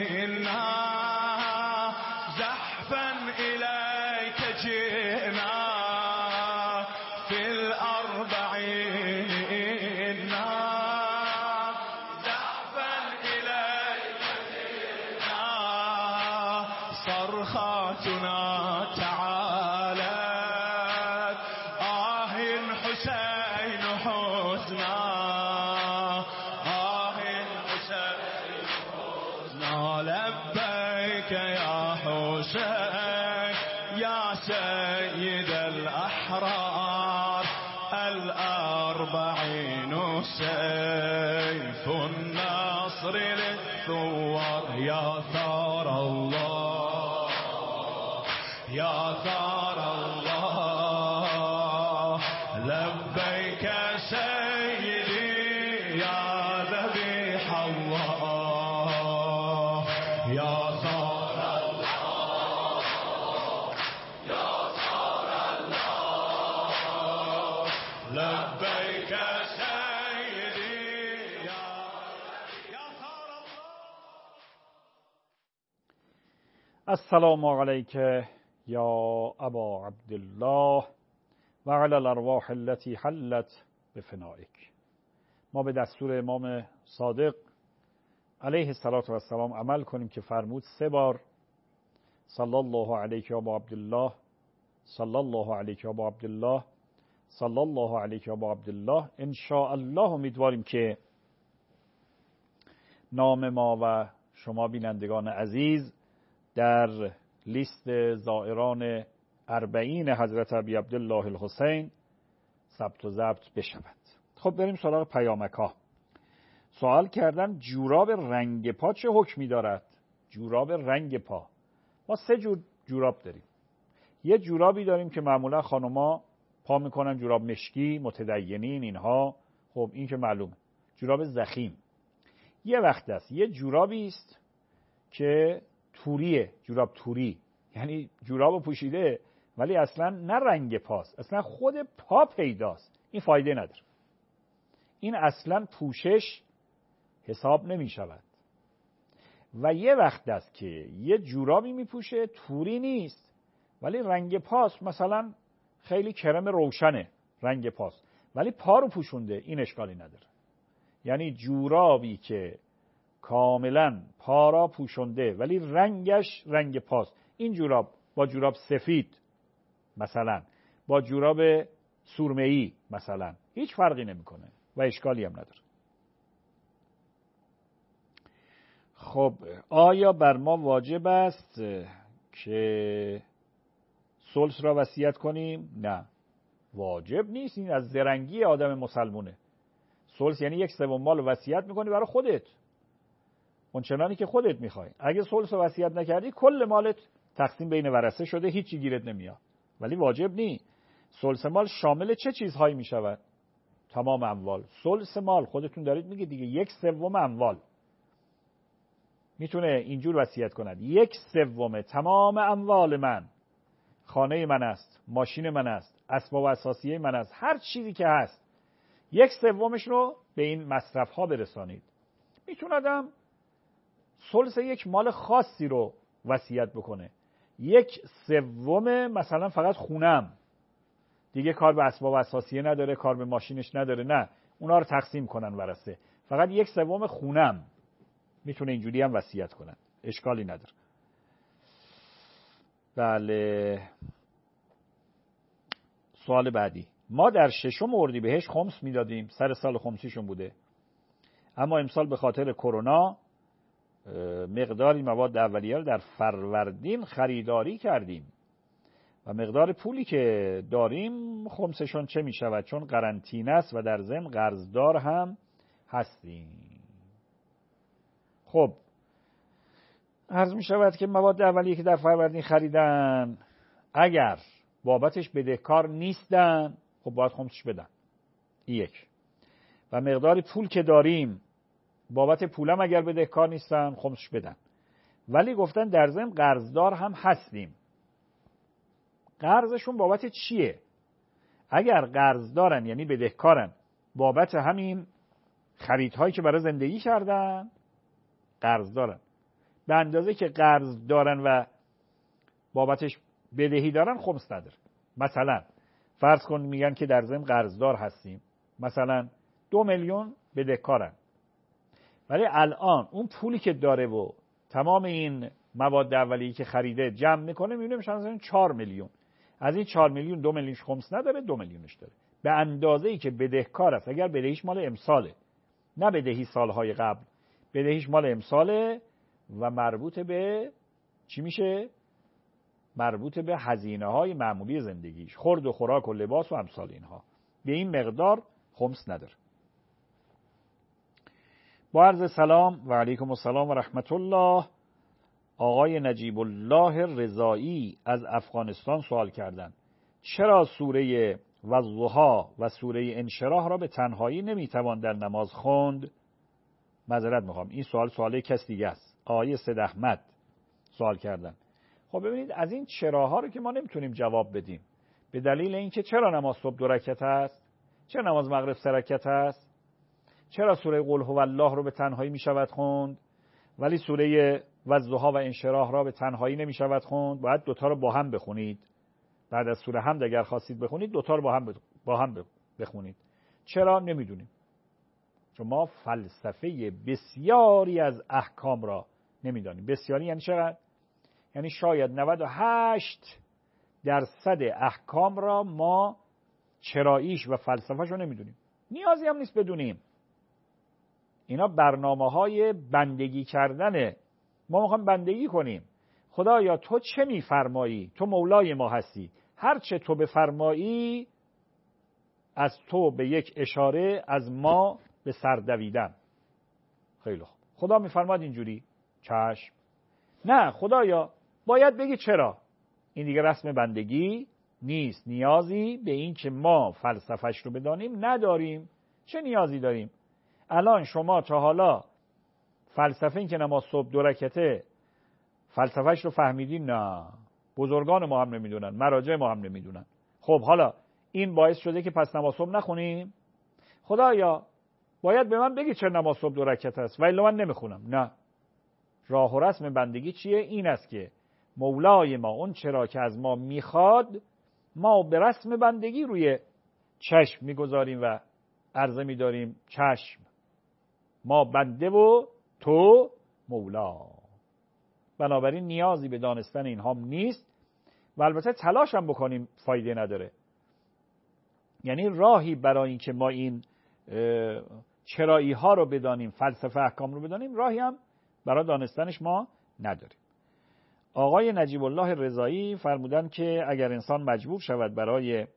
سيف النصر للثوار. يا ثار الله يا ثار الله لبيك سيدي يا ذبيح الله. يا ثار الله يا ثار الله لبيك السلام علیک یا ابا عبدالله و علی الارواح التي حلت بفنائک. ما به دستور امام صادق علیه السلام عمل کنیم که فرمود سه بار صلی الله علیک یا ابا عبدالله، صلی الله علیک یا ابا عبدالله، صلی الله علیک یا ابا عبدالله. ان شاء الله امیدواریم که نام ما و شما بینندگان عزیز در لیست زائران اربعین حضرت ابی عبدالله الحسین ثبت و ضبط بشود. خب بریم سراغ پیامک ها. سوال کردن جوراب رنگ پا چه حکمی دارد؟ جوراب رنگ پا، ما سه جور جوراب داریم. یه جورابی داریم که معمولا خانوما پا میکنن، جوراب مشکی، متدینین اینها، خب این که معلومه، جوراب ضخیم. یه وقت است یه جورابی است که توریه، جوراب توری، یعنی جوراب پوشیده ولی اصلا نه رنگ پاست، اصلا خود پا پیداست، این فایده نداره، این اصلا پوشش حساب نمی شود. و یه وقت است که یه جورابی می پوشه توری نیست ولی رنگ پاست، مثلا خیلی کرم روشنه رنگ پاست ولی پا رو پوشونده، این اشکالی نداره. یعنی جورابی که کاملا پا را پوشونده ولی رنگش رنگ پاست، این جوراب با جوراب سفید مثلا، با جوراب سرمه‌ای مثلا هیچ فرقی نمیکنه و اشکالی هم نداره. خب آیا بر ما واجب است که ثلث را وصیت کنیم؟ نه، واجب نیست، این از زرنگی آدم مسلمونه. ثلث یعنی یک سوم مال وصیت میکنی برای خودت، اونچنانی که خودت میخوای. اگه ثلث رو وصیت نکردی کل مالت تقسیم بین ورثه شده، هیچی گیرت نمیاد، ولی واجب نی. ثلث مال شامل چه چیزهایی میشود؟ تمام اموال. ثلث مال خودتون دارید میگه دیگه، یک سوم اموال. میتونه اینجور وصیت کند یک سوم تمام اموال من، خانه من است، ماشین من است، اسباب اساسیه من است، هر چیزی که هست یک سومش رو به این مصرف ها برسانید. میتونه آدم ثلث یک مال خاصی رو وصیت بکنه، یک سوم مثلا فقط خونم، دیگه کار به اسباب اساسیه نداره، کار به ماشینش نداره، نه اونا رو تقسیم کنن ورثه، فقط یک سوم خونم. میتونه اینجوری هم وصیت کنن، اشکالی نداره. بله. سوال بعدی، ما در ششم اردیبهشت خمس میدادیم، سر سال خمسیشون بوده، اما امسال به خاطر کرونا مقداری مواد اولیه رو در فروردین خریداری کردیم و مقدار پولی که داریم خمسشون چه می شود؟ چون قرنطینه است و در ضمن قرضدار هم هستیم. خب عرض می شود که مواد اولیه که در فروردین خریدن اگر بابتش بدهکار نیستن خب باید خمسش بدن، این یک. و مقدار پول که داریم بابت پولم اگر بدهکار نیستن خمسش بدن، ولی گفتن در ضمن قرضدار هم هستیم. قرضشون بابت چیه؟ اگر قرضدارن یعنی بدهکارن بابت همین خریدهایی که برای زندگی کردن، قرضدارن. به اندازه که قرض دارن و بابتش بدهی دارن خمس نداره. مثلا فرض کن میگن که در ضمن قرضدار هستیم، مثلا دو میلیون بدهکارن، ولی الان اون پولی که داره و تمام این مواد اولیه‌ای که خریده جمع میکنه میبینه میشه مثلا چهار میلیون. از این چهار میلیون دو میلیونش خمس نداره، دو میلیونش داره. به اندازه‌ای که بدهکار است، اگر بدهیش مال امساله نه بدهی سالهای قبل، بدهیش مال امساله و مربوط به چی میشه؟ مربوط به هزینه‌های معمولی زندگیش، خورد و خوراک و لباس و امثال اینها، به این مقدار خمس نداره. با عرض سلام و علیکم السلام و رحمت الله. آقای نجیب الله رضایی از افغانستان سوال کردند چرا سوره والضحی و سوره انشراح را به تنهایی نمیتوان در نماز خوند؟ معذرت میخوام، این سوال سواله کس دیگه است. آقای سید احمد سوال کردن. خب ببینید از این چراها رو که ما نمیتونیم جواب بدیم، به دلیل اینکه چرا نماز صبح دو رکعت است، چرا نماز مغرب سه رکعت است، چرا سوره قل هو الله رو به تنهایی میشود خوند ولی سوره والضحی و انشراح را به تنهایی نمیشود خوند؟ باید دوتا رو با هم بخونید. بعد از سوره حمد اگر خواستید بخونید دوتا رو با هم با هم بخونید. چرا؟ نمیدونیم. شما فلسفه بسیاری از احکام را نمیدانیم. بسیاری یعنی چقدر؟ یعنی شاید نود و هشت درصد احکام را ما چراییش و فلسفهش رو نمیدونیم. نیازی هم نیست بدونیم. اینا برنامه های بندگی کردنه. ما میخوایم بندگی کنیم. خدایا تو چه میفرمایی؟ تو مولای ما هستی. هر چه تو بفرمایی از تو به یک اشاره از ما به سر دویدم. خیلی خوب. خدا میفرماد اینجوری؟ چشم. نه خدایا باید بگی چرا. این دیگه رسم بندگی نیست. نیازی به این که ما فلسفهش رو بدانیم نداریم. چه نیازی داریم؟ الان شما تا حالا فلسفه این که نماز صبح دو رکعته فلسفهش رو فهمیدین؟ نه. بزرگان ما هم نمیدونن، مراجع ما هم نمیدونن. خب حالا این باعث شده که پس نماز صبح نخونیم؟ خدایا باید به من بگی چرا نماز صبح دو رکعت است و الا من نمیخونم. نه. راه و رسم بندگی چیه؟ این است که مولای ما اون چرا که از ما میخواد ما به رسم بندگی روی چشم میگذاریم و عرضه میداریم چشم ما بنده و تو مولا. بنابراین نیازی به دانستن اینها نیست و البته تلاش هم بکنیم فایده نداره. یعنی راهی برای این که ما این چرایی ها رو بدانیم، فلسفه احکام رو بدانیم، راهی هم برای دانستنش ما نداریم. آقای نجیب الله رضایی فرمودن که اگر انسان مجبور شود برای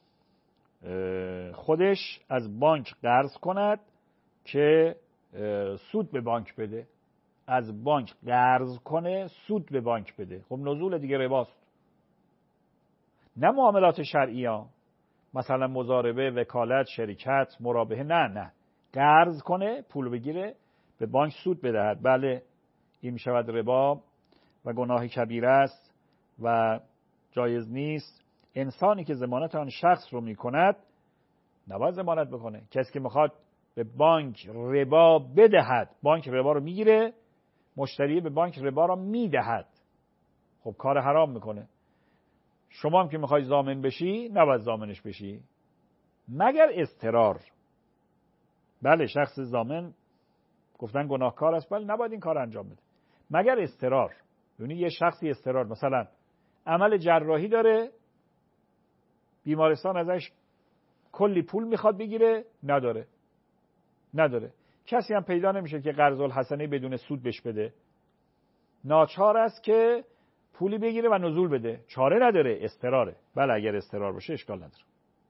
خودش از بانک قرض کند که سود به بانک بده، از بانک قرض کنه سود به بانک بده، خب نزول دیگه رباست. نه معاملات شرعی ها، مثلا مضاربه، وکالت، شرکت، مرابحه، نه نه، قرض کنه پول بگیره به بانک سود بدهد. بله این میشود ربا و گناه کبیره است و جایز نیست. انسانی که ضمانت آن شخص رو میکند نباید ضمانت بکنه. کسی که میخواد به بانک ربا بدهد، بانک ربا رو میگیره، مشتری به بانک ربا رو میدهد، خب کار حرام میکنه. شما هم که میخوای ضامن بشی نباید ضامنش بشی مگر اضطرار. بله شخص ضامن گفتن گناهکار است، بله نباید این کار انجام بده مگر اضطرار. یعنی یه شخصی اضطرار، مثلا عمل جراحی داره، بیمارستان ازش کلی پول میخواد بگیره، نداره نداره کسی هم پیدا نمیشه که قرض الحسنه بدون سود بهش بده، ناچار است که پولی بگیره و نزول بده، چاره نداره، اضطراره. بله اگر اضطرار باشه اشکال نداره.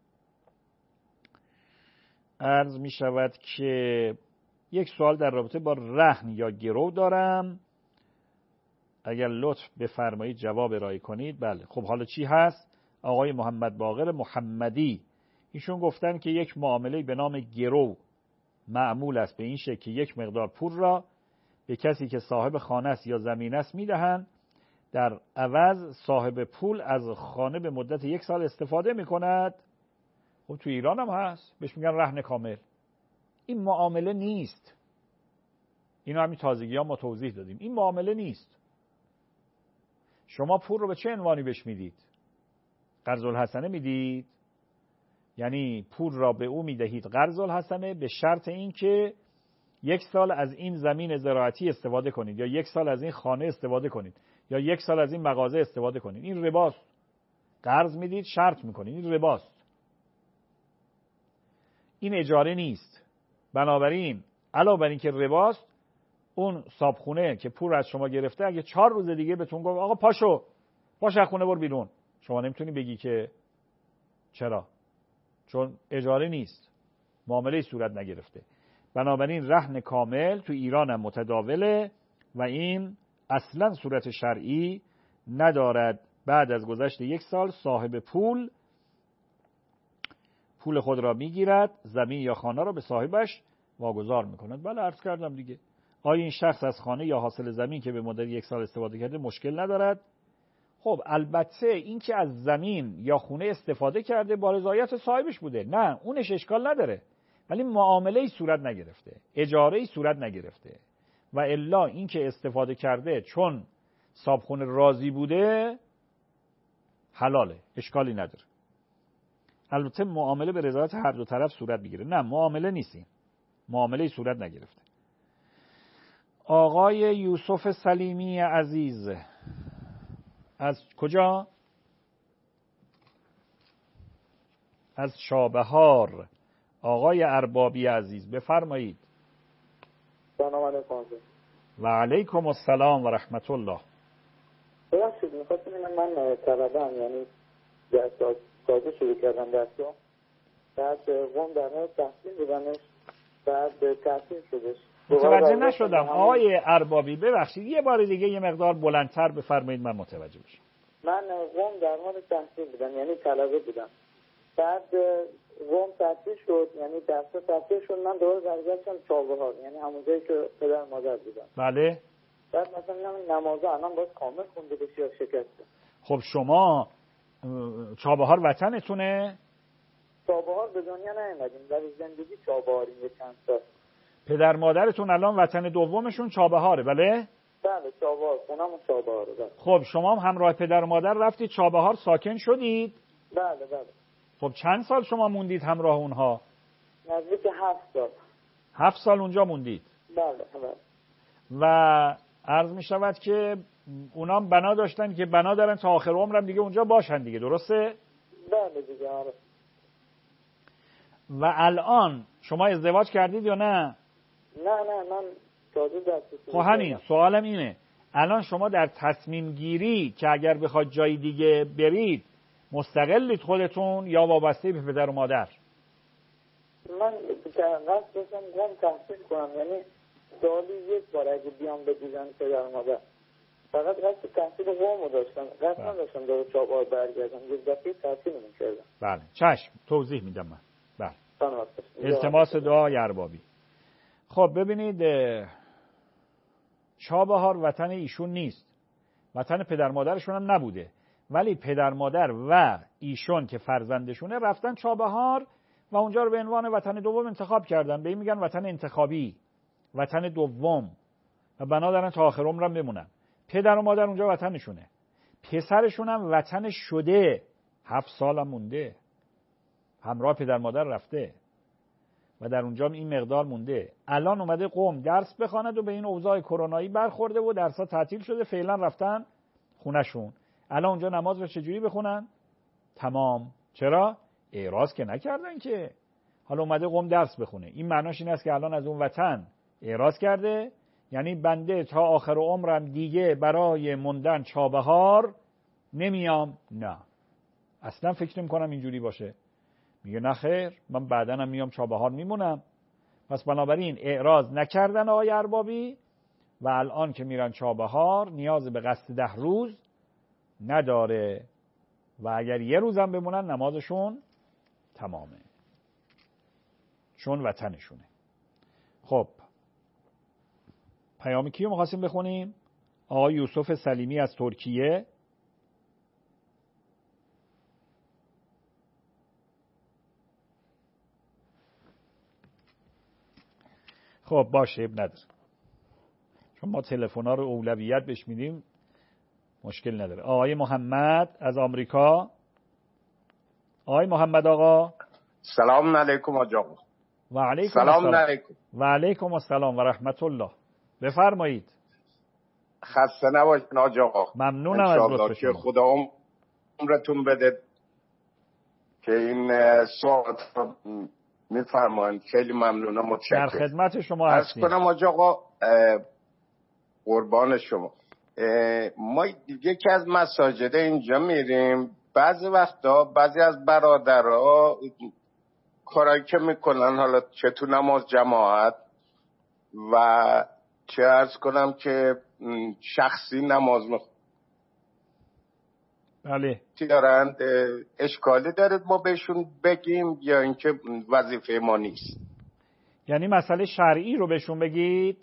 عرض می شود که یک سوال در رابطه با رهن یا گرو دارم، اگر لطف بفرمایید جواب ارائه کنید. بله خب حالا چی هست؟ آقای محمد باقر محمدی ایشون گفتن که یک معامله به نام گرو معمول است به این شکل که یک مقدار پول را به کسی که صاحب خانه است یا زمین است میدهند، در عوض صاحب پول از خانه به مدت یک سال استفاده میکند. خب تو ایران هم هست، بهش میگن رهن کامل. این معامله نیست. اینو همین تازگی ها ما توضیح دادیم. این معامله نیست. شما پول رو به چه عنوانی بهش میدید؟ قرض الحسنه میدید، یعنی پول را به او میدهید قرض الحسنه به شرط این که یک سال از این زمین زراعتی استفاده کنید یا یک سال از این خانه استفاده کنید یا یک سال از این مغازه استفاده کنید. این رباست. قرض میدید شرط میکنید، این رباست. این اجاره نیست. بنابراین علاوه بر این که رباست، اون صابخونه که پول از شما گرفته اگه چهار روز دیگه بهتون گفت آقا پاشو پاش از خونه برو بیرون، شما نمیتونی بگی که چرا، چون اجاره نیست، معامله صورت نگرفته. بنابراین رهن کامل تو ایران هم متداوله و این اصلا صورت شرعی ندارد. بعد از گذشت یک سال صاحب پول پول خود را میگیرد، زمین یا خانه را به صاحبش واگذار میکند. بله عرض کردم دیگه. آیا این شخص از خانه یا حاصل زمین که به مدت یک سال استفاده کرده مشکل ندارد؟ خب البته این که از زمین یا خونه استفاده کرده با رضایت صاحبش بوده، نه اونش اشکال نداره، ولی معامله‌ای صورت نگرفته، اجاره‌ای صورت نگرفته و الا این که استفاده کرده چون صاحبخونه راضی بوده حلاله، اشکالی نداره. البته معامله به رضایت هر دو طرف صورت میگیره. نه معامله نیست، این معامله صورت نگرفته. آقای یوسف سلیمی عزیز از کجا؟ از شابهار. آقای اربابی عزیز بفرمایید. سلام علیکم. و علیکم السلام و رحمت الله. ببخشید میخواستم ببینم من طلبه‌ام، یعنی درس تازه شروع کردم درسو، بعد قوم در حال تحصیل بودمش، بعد تحصیل شدش. متوجه نشدم آقای اربابی، ببخشید یه بار دیگه یه مقدار بلندتر بفرمایید من متوجه بشم. من قوم در حال تحصیل بودم، یعنی طلبه بودم، بعد قوم تحصیل شد، یعنی درس تحصیل شد، من دوباره برگشتم چابهار، یعنی همون جایی که پدر مادر بودم. بله. بعد مثلا نمازه الان باید کامل خونده بشه یا شکسته؟ خب شما چابهار وطنتونه؟ چابهار به دنیا نیومدیم، ولی زندگی چابهاریم یه چند سال. پدر مادرتون الان وطن دومشون چابهاره بله؟ بله چابهار، خونمون چابهاره. بله. خب شما هم همراه پدر و مادر رفتید چابهار ساکن شدید؟ بله بله. خب چند سال شما موندید همراه اونها؟ نزدیک هفت سال. هفت سال اونجا موندید؟ بله بله. و عرض می شود که اونا هم بنا داشتن که بنا دارن تا آخر عمرم دیگه اونجا باشن دیگه، درسته؟ بله دیگه آره. و الان شما ازدواج کردید یا نه؟ نه نه من تازه دستی. خب همین سوالم اینه، الان شما در تصمیم گیری که اگر بخواید جای دیگه برید مستقلید خودتون یا وابسته به پدر و مادر؟ من قصد داشتم قوم تحصیل کنم، یعنی سالی یک بار اگه بیام به دیدن پدر و مادر، فقط قصد تحصیل قوم رو داشتم، قصد نداشتم داره چابهار برگردم، یک دفعه تحصیل میکردم. بله چشم توضیح میدم من. بله تنوات. التماس دعای اربابی. خب ببینید چابهار وطن ایشون نیست، وطن پدر مادرشون هم نبوده، ولی پدر مادر و ایشون که فرزندشونه رفتن چابهار و اونجا رو به عنوان وطن دوم انتخاب کردن. به این میگن وطن انتخابی، وطن دوم، و بنا دارن تا آخر عمرم بمونن. پدر و مادر اونجا وطنشونه، پسرشون هم وطن شده، هفت سال هم مونده همراه پدر مادر رفته و در اونجا این مقدار مونده. الان اومده قوم درس بخواند و به این اوضاع کرونایی برخورده و درس‌ها تعطیل شده، فعلا رفتن خونه‌شون. الان اونجا نماز رو چجوری بخونن؟ تمام. چرا؟ اعراض که نکردن که. حالا اومده قوم درس بخونه. این معناش این است که الان از اون وطن اعراض کرده، یعنی بنده تا آخر عمرم دیگه برای موندن چابهار نمیام. نه اصلا فکر نمی‌کنم اینجوری باشه. میگه نه خیر، من بعداً هم میام چابهار میمونم. پس بنابراین اعراض نکردن آقای اربابی و الان که میرن چابهار نیاز به قصد ده روز نداره و اگر یه روزم بمونن نمازشون تمامه چون وطنشونه. خب پیام کیو می‌خواستیم بخونیم؟ آقای یوسف سلیمی از ترکیه. خب باشه اب نداره، چون ما تلفن‌ها رو اولویت بهش میدیم مشکل نداره. آقای محمد از آمریکا. آقای محمد آقا سلام علیکم آقا. و علیکم سلام السلام. علیکم. و علیکم السلام و رحمت الله. بفرمایید. خسته نباشید آقا. ممنونم از لطف شما. که خدا عمرتون بده که این سوالات رو میفرمایید. خیلی ممنونم، متشکرم. در خدمت شما هستیم. عرض کنم آقا قربان شما. ما یکی از مساجد اینجا میریم، بعضی وقتا بعضی از برادرها کارایی که میکنن، حالا چه تو نماز جماعت و چه عرض کنم که شخصی نماز میخونن بله دارند، اشکالی دارد ما بهشون بگیم یا اینکه وظیفه ما نیست؟ یعنی مسئله شرعی رو بهشون بگید؟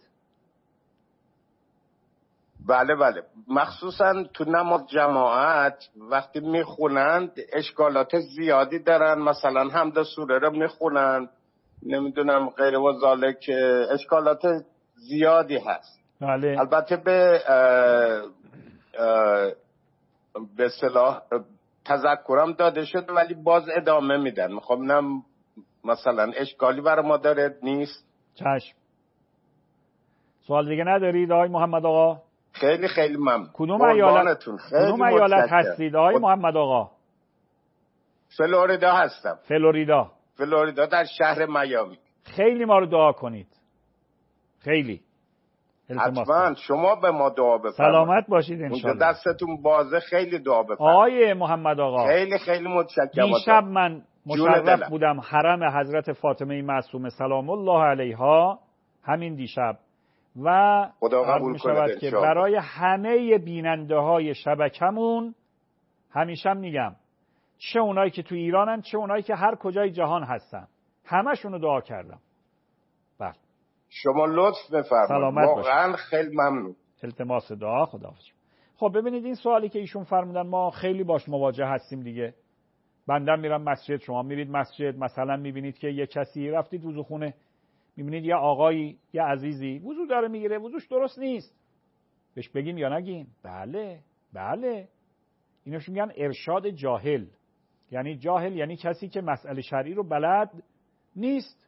بله بله، مخصوصا تو نماز جماعت وقتی میخونند اشکالات زیادی دارن، مثلا حمد سوره رو میخونند، نمیدونم غیر و ذالک، اشکالات زیادی هست. بله. البته به اه اه به اصطلاح تذکرم داده شد ولی باز ادامه میدن. میخوام ببینم مثلا اشکالی برای ما داره نیست؟ چشم. سوال دیگه ندارید آقای محمد آقا؟ خیلی خیلی ممنون. کدوم ایالت کدوم ایالت هستید آقای خود... محمد آقا؟ فلوریدا هستم. فلوریدا. فلوریدا در شهر میامی. خیلی ما رو دعا کنید. خیلی. حتما شما به ما دعا بفرمایید. سلامت باشید ان شاء الله. دستتون بازه، خیلی دعا بفرمایید. آقای محمد آقا خیلی خیلی متشکرم. دیشب من مشرف بودم حرم حضرت فاطمه معصومه سلام الله علیها، همین دیشب، و خدا قبول کنه که برای همه بیننده های شبکمون همیشه میگم، چه اونایی که تو ایرانن چه اونایی که هر کجای جهان هستن، همشون رو دعا کردم. بله شما لطف بفرمایید، واقعا خیلی ممنون. التماس دعا. خداحافظ. خب ببینید این سوالی که ایشون فرمودن ما خیلی باش مواجه هستیم دیگه. بندم میرم مسجد، شما میرید مسجد، مثلا میبینید که یه کسی رفتید وضوخونه، میبینید یه آقایی یه عزیزی وضو داره میگیره، وضوش درست نیست، بهش بگیم یا نگیم؟ بله بله. اینوش میگن ارشاد جاهل. یعنی جاهل یعنی کسی که مسئله شرعی رو بلد نیست،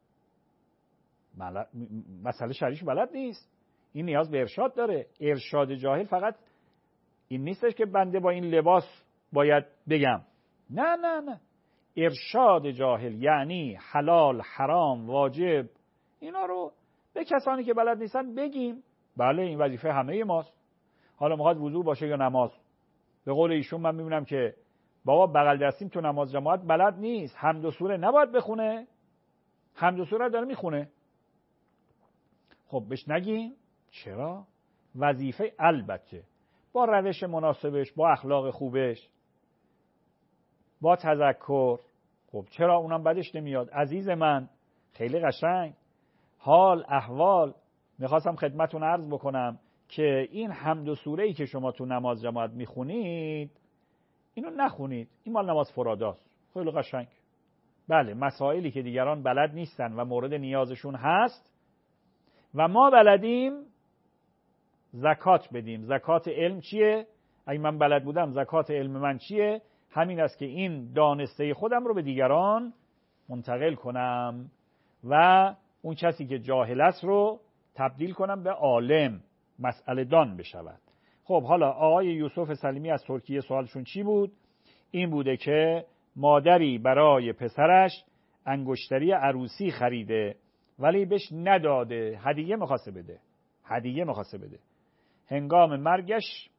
مسئله شرعیش بلد نیست، این نیاز به ارشاد داره. ارشاد جاهل فقط این نیستش که بنده با این لباس باید بگم، نه نه نه. ارشاد جاهل یعنی حلال، حرام، واجب، اینا رو به کسانی که بلد نیستن بگیم. بله این وظیفه همه ماست. حالا میخواد وضو باشه یا نماز. به قول ایشون من میبینم که بابا بغل دستیم تو نماز جماعت بلد نیست، حمد و سوره نباید بخونه، حمد و سوره داره میخونه. خب بهش نگیم؟ چرا؟ وظیفه البته با روش مناسبش، با اخلاق خوبش، با تذکر. خب چرا اونم بدش نمیاد؟ عزیز من خیلی قشنگ حال احوال میخواستم خدمتون عرض بکنم که این حمد و سوره‌ای که شما تو نماز جماعت میخونید اینو نخونید، این مال نماز فراداست. خیلی قشنگ. بله مسائلی که دیگران بلد نیستن و مورد نیازشون هست و ما بلدیم زکات بدیم. زکات علم چیه؟ اگه من بلد بودم زکات علم من چیه؟ همین است که این دانسته خودم رو به دیگران منتقل کنم و اون کسی که جاهل است رو تبدیل کنم به عالم، مسئله دان بشود. خب حالا آقای یوسف سلیمی از ترکیه سوالشون چی بود؟ این بوده که مادری برای پسرش انگشتری عروسی خریده ولی بهش نداده، هدیه می‌خواسته بده. هدیه می‌خواسته بده. هنگام مرگش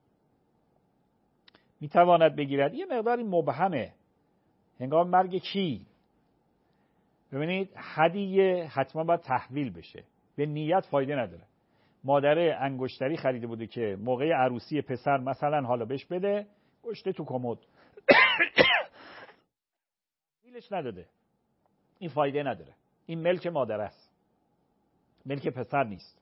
میتواند بگیرد. یه مقداری مبهمه. هنگام مرگ کی؟ ببینید هدیه حتما باید تحویل بشه. به نیت فایده نداره. مادره انگشتری خریده بوده که موقع عروسی پسر مثلا حالا بهش بده، گشته تو کمد. تحویلش نداده. این فایده نداره. این ملک مادر است. ملک پسر نیست.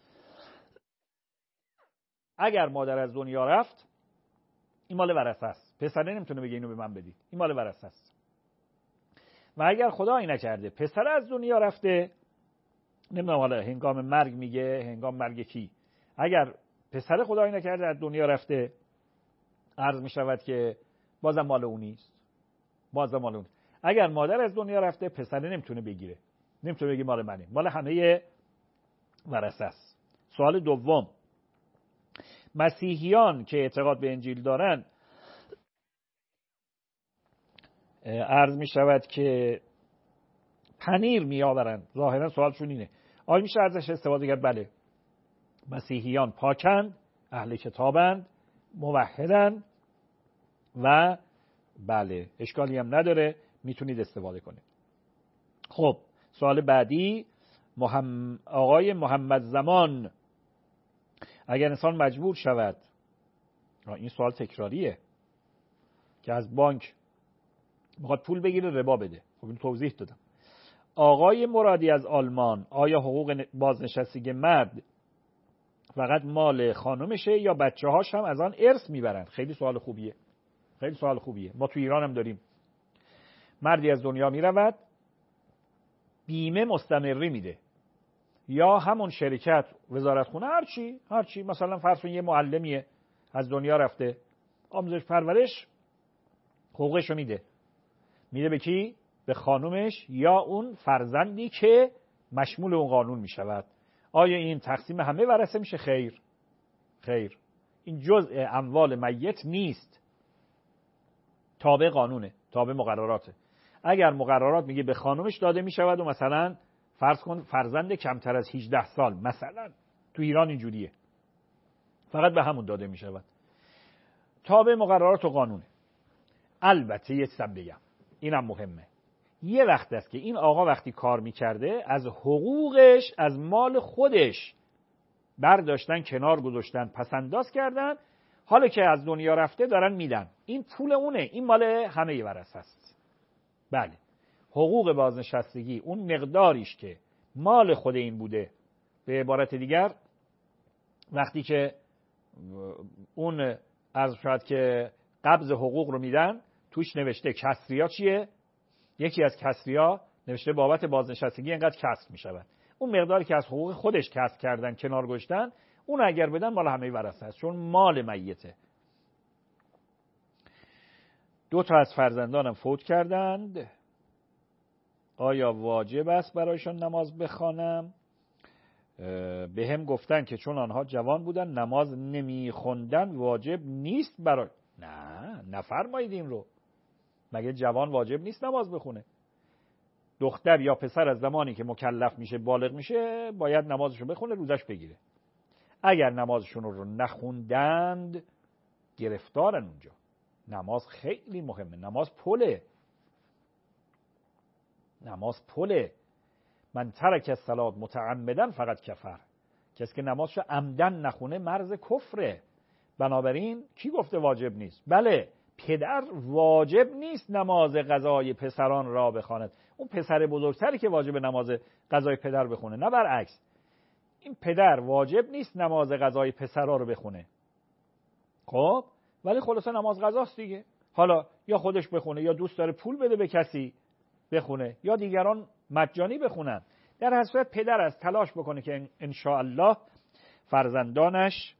اگر مادر از دنیا رفت این مال ورثه است. پسر نمیتونه بگه اینو به من بدید. این مال ورثه است. و اگر خدایی نکرده پسر از دنیا رفته، نمیدونم حالا هنگام مرگ میگه، هنگام مرگ کی، اگر پسر خدایی نکرده از دنیا رفته، عرض میشود که بازم مال اون نیست. بازم مال اون. اگر مادر از دنیا رفته پسر نمیتونه بگیره. نمیتونه بگه مال منه. مال همه ورثه است. سوال دوم، مسیحیان که اعتقاد به انجیل دارن، عرض می شود که پنیر می آورند. ظاهرا سوالشون اینه آیا میشه ازش استفاده کرد؟ بله. مسیحیان پاکند، اهل کتابند، موحدند و بله اشکالی هم نداره، میتونید استفاده کنید. خب سوال بعدی، محمد آقای محمد زمان، اگر انسان مجبور شود، این سوال تکراریه، که از بانک میخواد پول بگیره ربا بده. خب این توضیح دادم. آقای مرادی از آلمان، آیا حقوق بازنشستگی مرد فقط مال خانمشه یا بچه هاش هم از آن ارث میبرن؟ خیلی سوال خوبیه. خیلی سوال خوبیه. ما تو ایران هم داریم. مردی از دنیا میرود، بیمه مستمری میده، یا همون شرکت، وزارتخونه، هر چی هر چی مثلا فرض کن یه معلمیه از دنیا رفته، آموزش پرورش حقوقش رو میده. میده به کی؟ به خانومش یا اون فرزندی که مشمول اون قانون می شود. آیا این تقسیم همه ورثه میشه؟ خیر خیر، این جزء اموال میت نیست، تابع قانونه، تابع مقرراته. اگر مقررات میگه به خانومش داده میشود و مثلا فرض کن فرزند کمتر از هجده سال، مثلا تو ایران اینجوریه، فقط به همون داده میشود، تابع مقررات و قانونه. البته یه چیزم بگم، اینم مهمه، یه وقت است که این آقا وقتی کار میکرده از حقوقش، از مال خودش برداشتن، کنار گذاشتن، پسنداز کردن، حالا که از دنیا رفته دارن میدن، این پول اونه، این مال همه ورثه است. بله، حقوق بازنشستگی اون مقداریش که مال خود این بوده، به عبارت دیگر وقتی که اون عرض شد که قبض حقوق رو میدن، توش نوشته کسریا چیه؟ یکی از کسریا نوشته بابت بازنشستگی اینقدر کسر میشود. اون مقداری که از حقوق خودش کسب کردن، کنار گذاشتن، اون اگر بدن مال همه ورثه است، چون مال میته. دو تا از فرزندانم فوت کردند، آیا واجب است برایشان نماز بخوانم؟ به هم گفتن که چون آنها جوان بودن نماز نمیخوندن واجب نیست برای. نه، نفرمایید این رو. مگه جوان واجب نیست نماز بخونه؟ دختر یا پسر از زمانی که مکلف میشه، بالغ میشه، باید نمازشو بخونه، روزش بگیره. اگر نمازشون رو نخوندند گرفتارن اونجا. نماز خیلی مهمه، نماز پله، نماز پله. من ترک الصلاة متعمدا فقط کفر. کسی که نمازشو عمدن نخونه مرز کفره. بنابراین کی گفته واجب نیست؟ بله، پدر واجب نیست نماز قضای پسران را بخواند. اون پسر بزرگتری که واجب نماز قضای پدر بخونه، نه برعکس. این پدر واجب نیست نماز قضای پسرا رو بخونه. خب ولی خلاصه نماز قضاست دیگه. حالا یا خودش بخونه، یا دوست داره پول بده به کسی بخونه، یا دیگران مجانی بخونن. در هر صورت پدر از تلاش بکنه که انشاءالله فرزندانش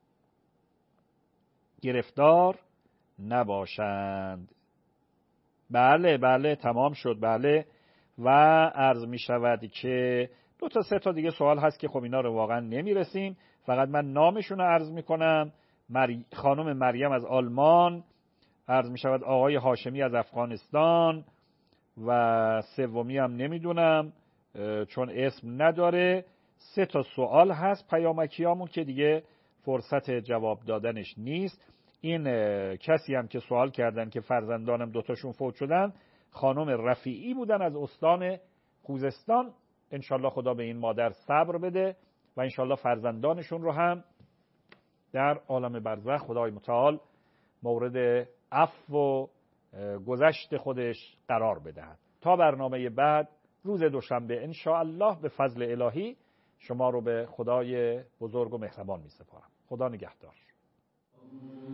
گرفتار نباشند. بله بله تمام شد. بله، و عرض می شود که دو تا سه تا دیگه سوال هست که خب اینا رو واقعا نمیرسیم. فقط من نامشون رو عرض می کنم. مری... خانم مریم از آلمان، عرض می شود آقای هاشمی از افغانستان، و سومی هم نمیدونم چون اسم نداره. سه تا سوال هست پیامکیامون که دیگه فرصت جواب دادنش نیست. این کسی هم که سوال کردن که فرزندانم دوتاشون فوت شدن، خانم رفیعی بودن از استان خوزستان. انشالله خدا به این مادر صبر بده و انشالله فرزندانشون رو هم در عالم برزخ خدای متعال مورد عفو و گذشت خودش قرار بدهد. تا برنامه بعد روز دوشنبه انشاءالله به فضل الهی شما رو به خدای بزرگ و مهربان می سپارم. خدا نگهدار.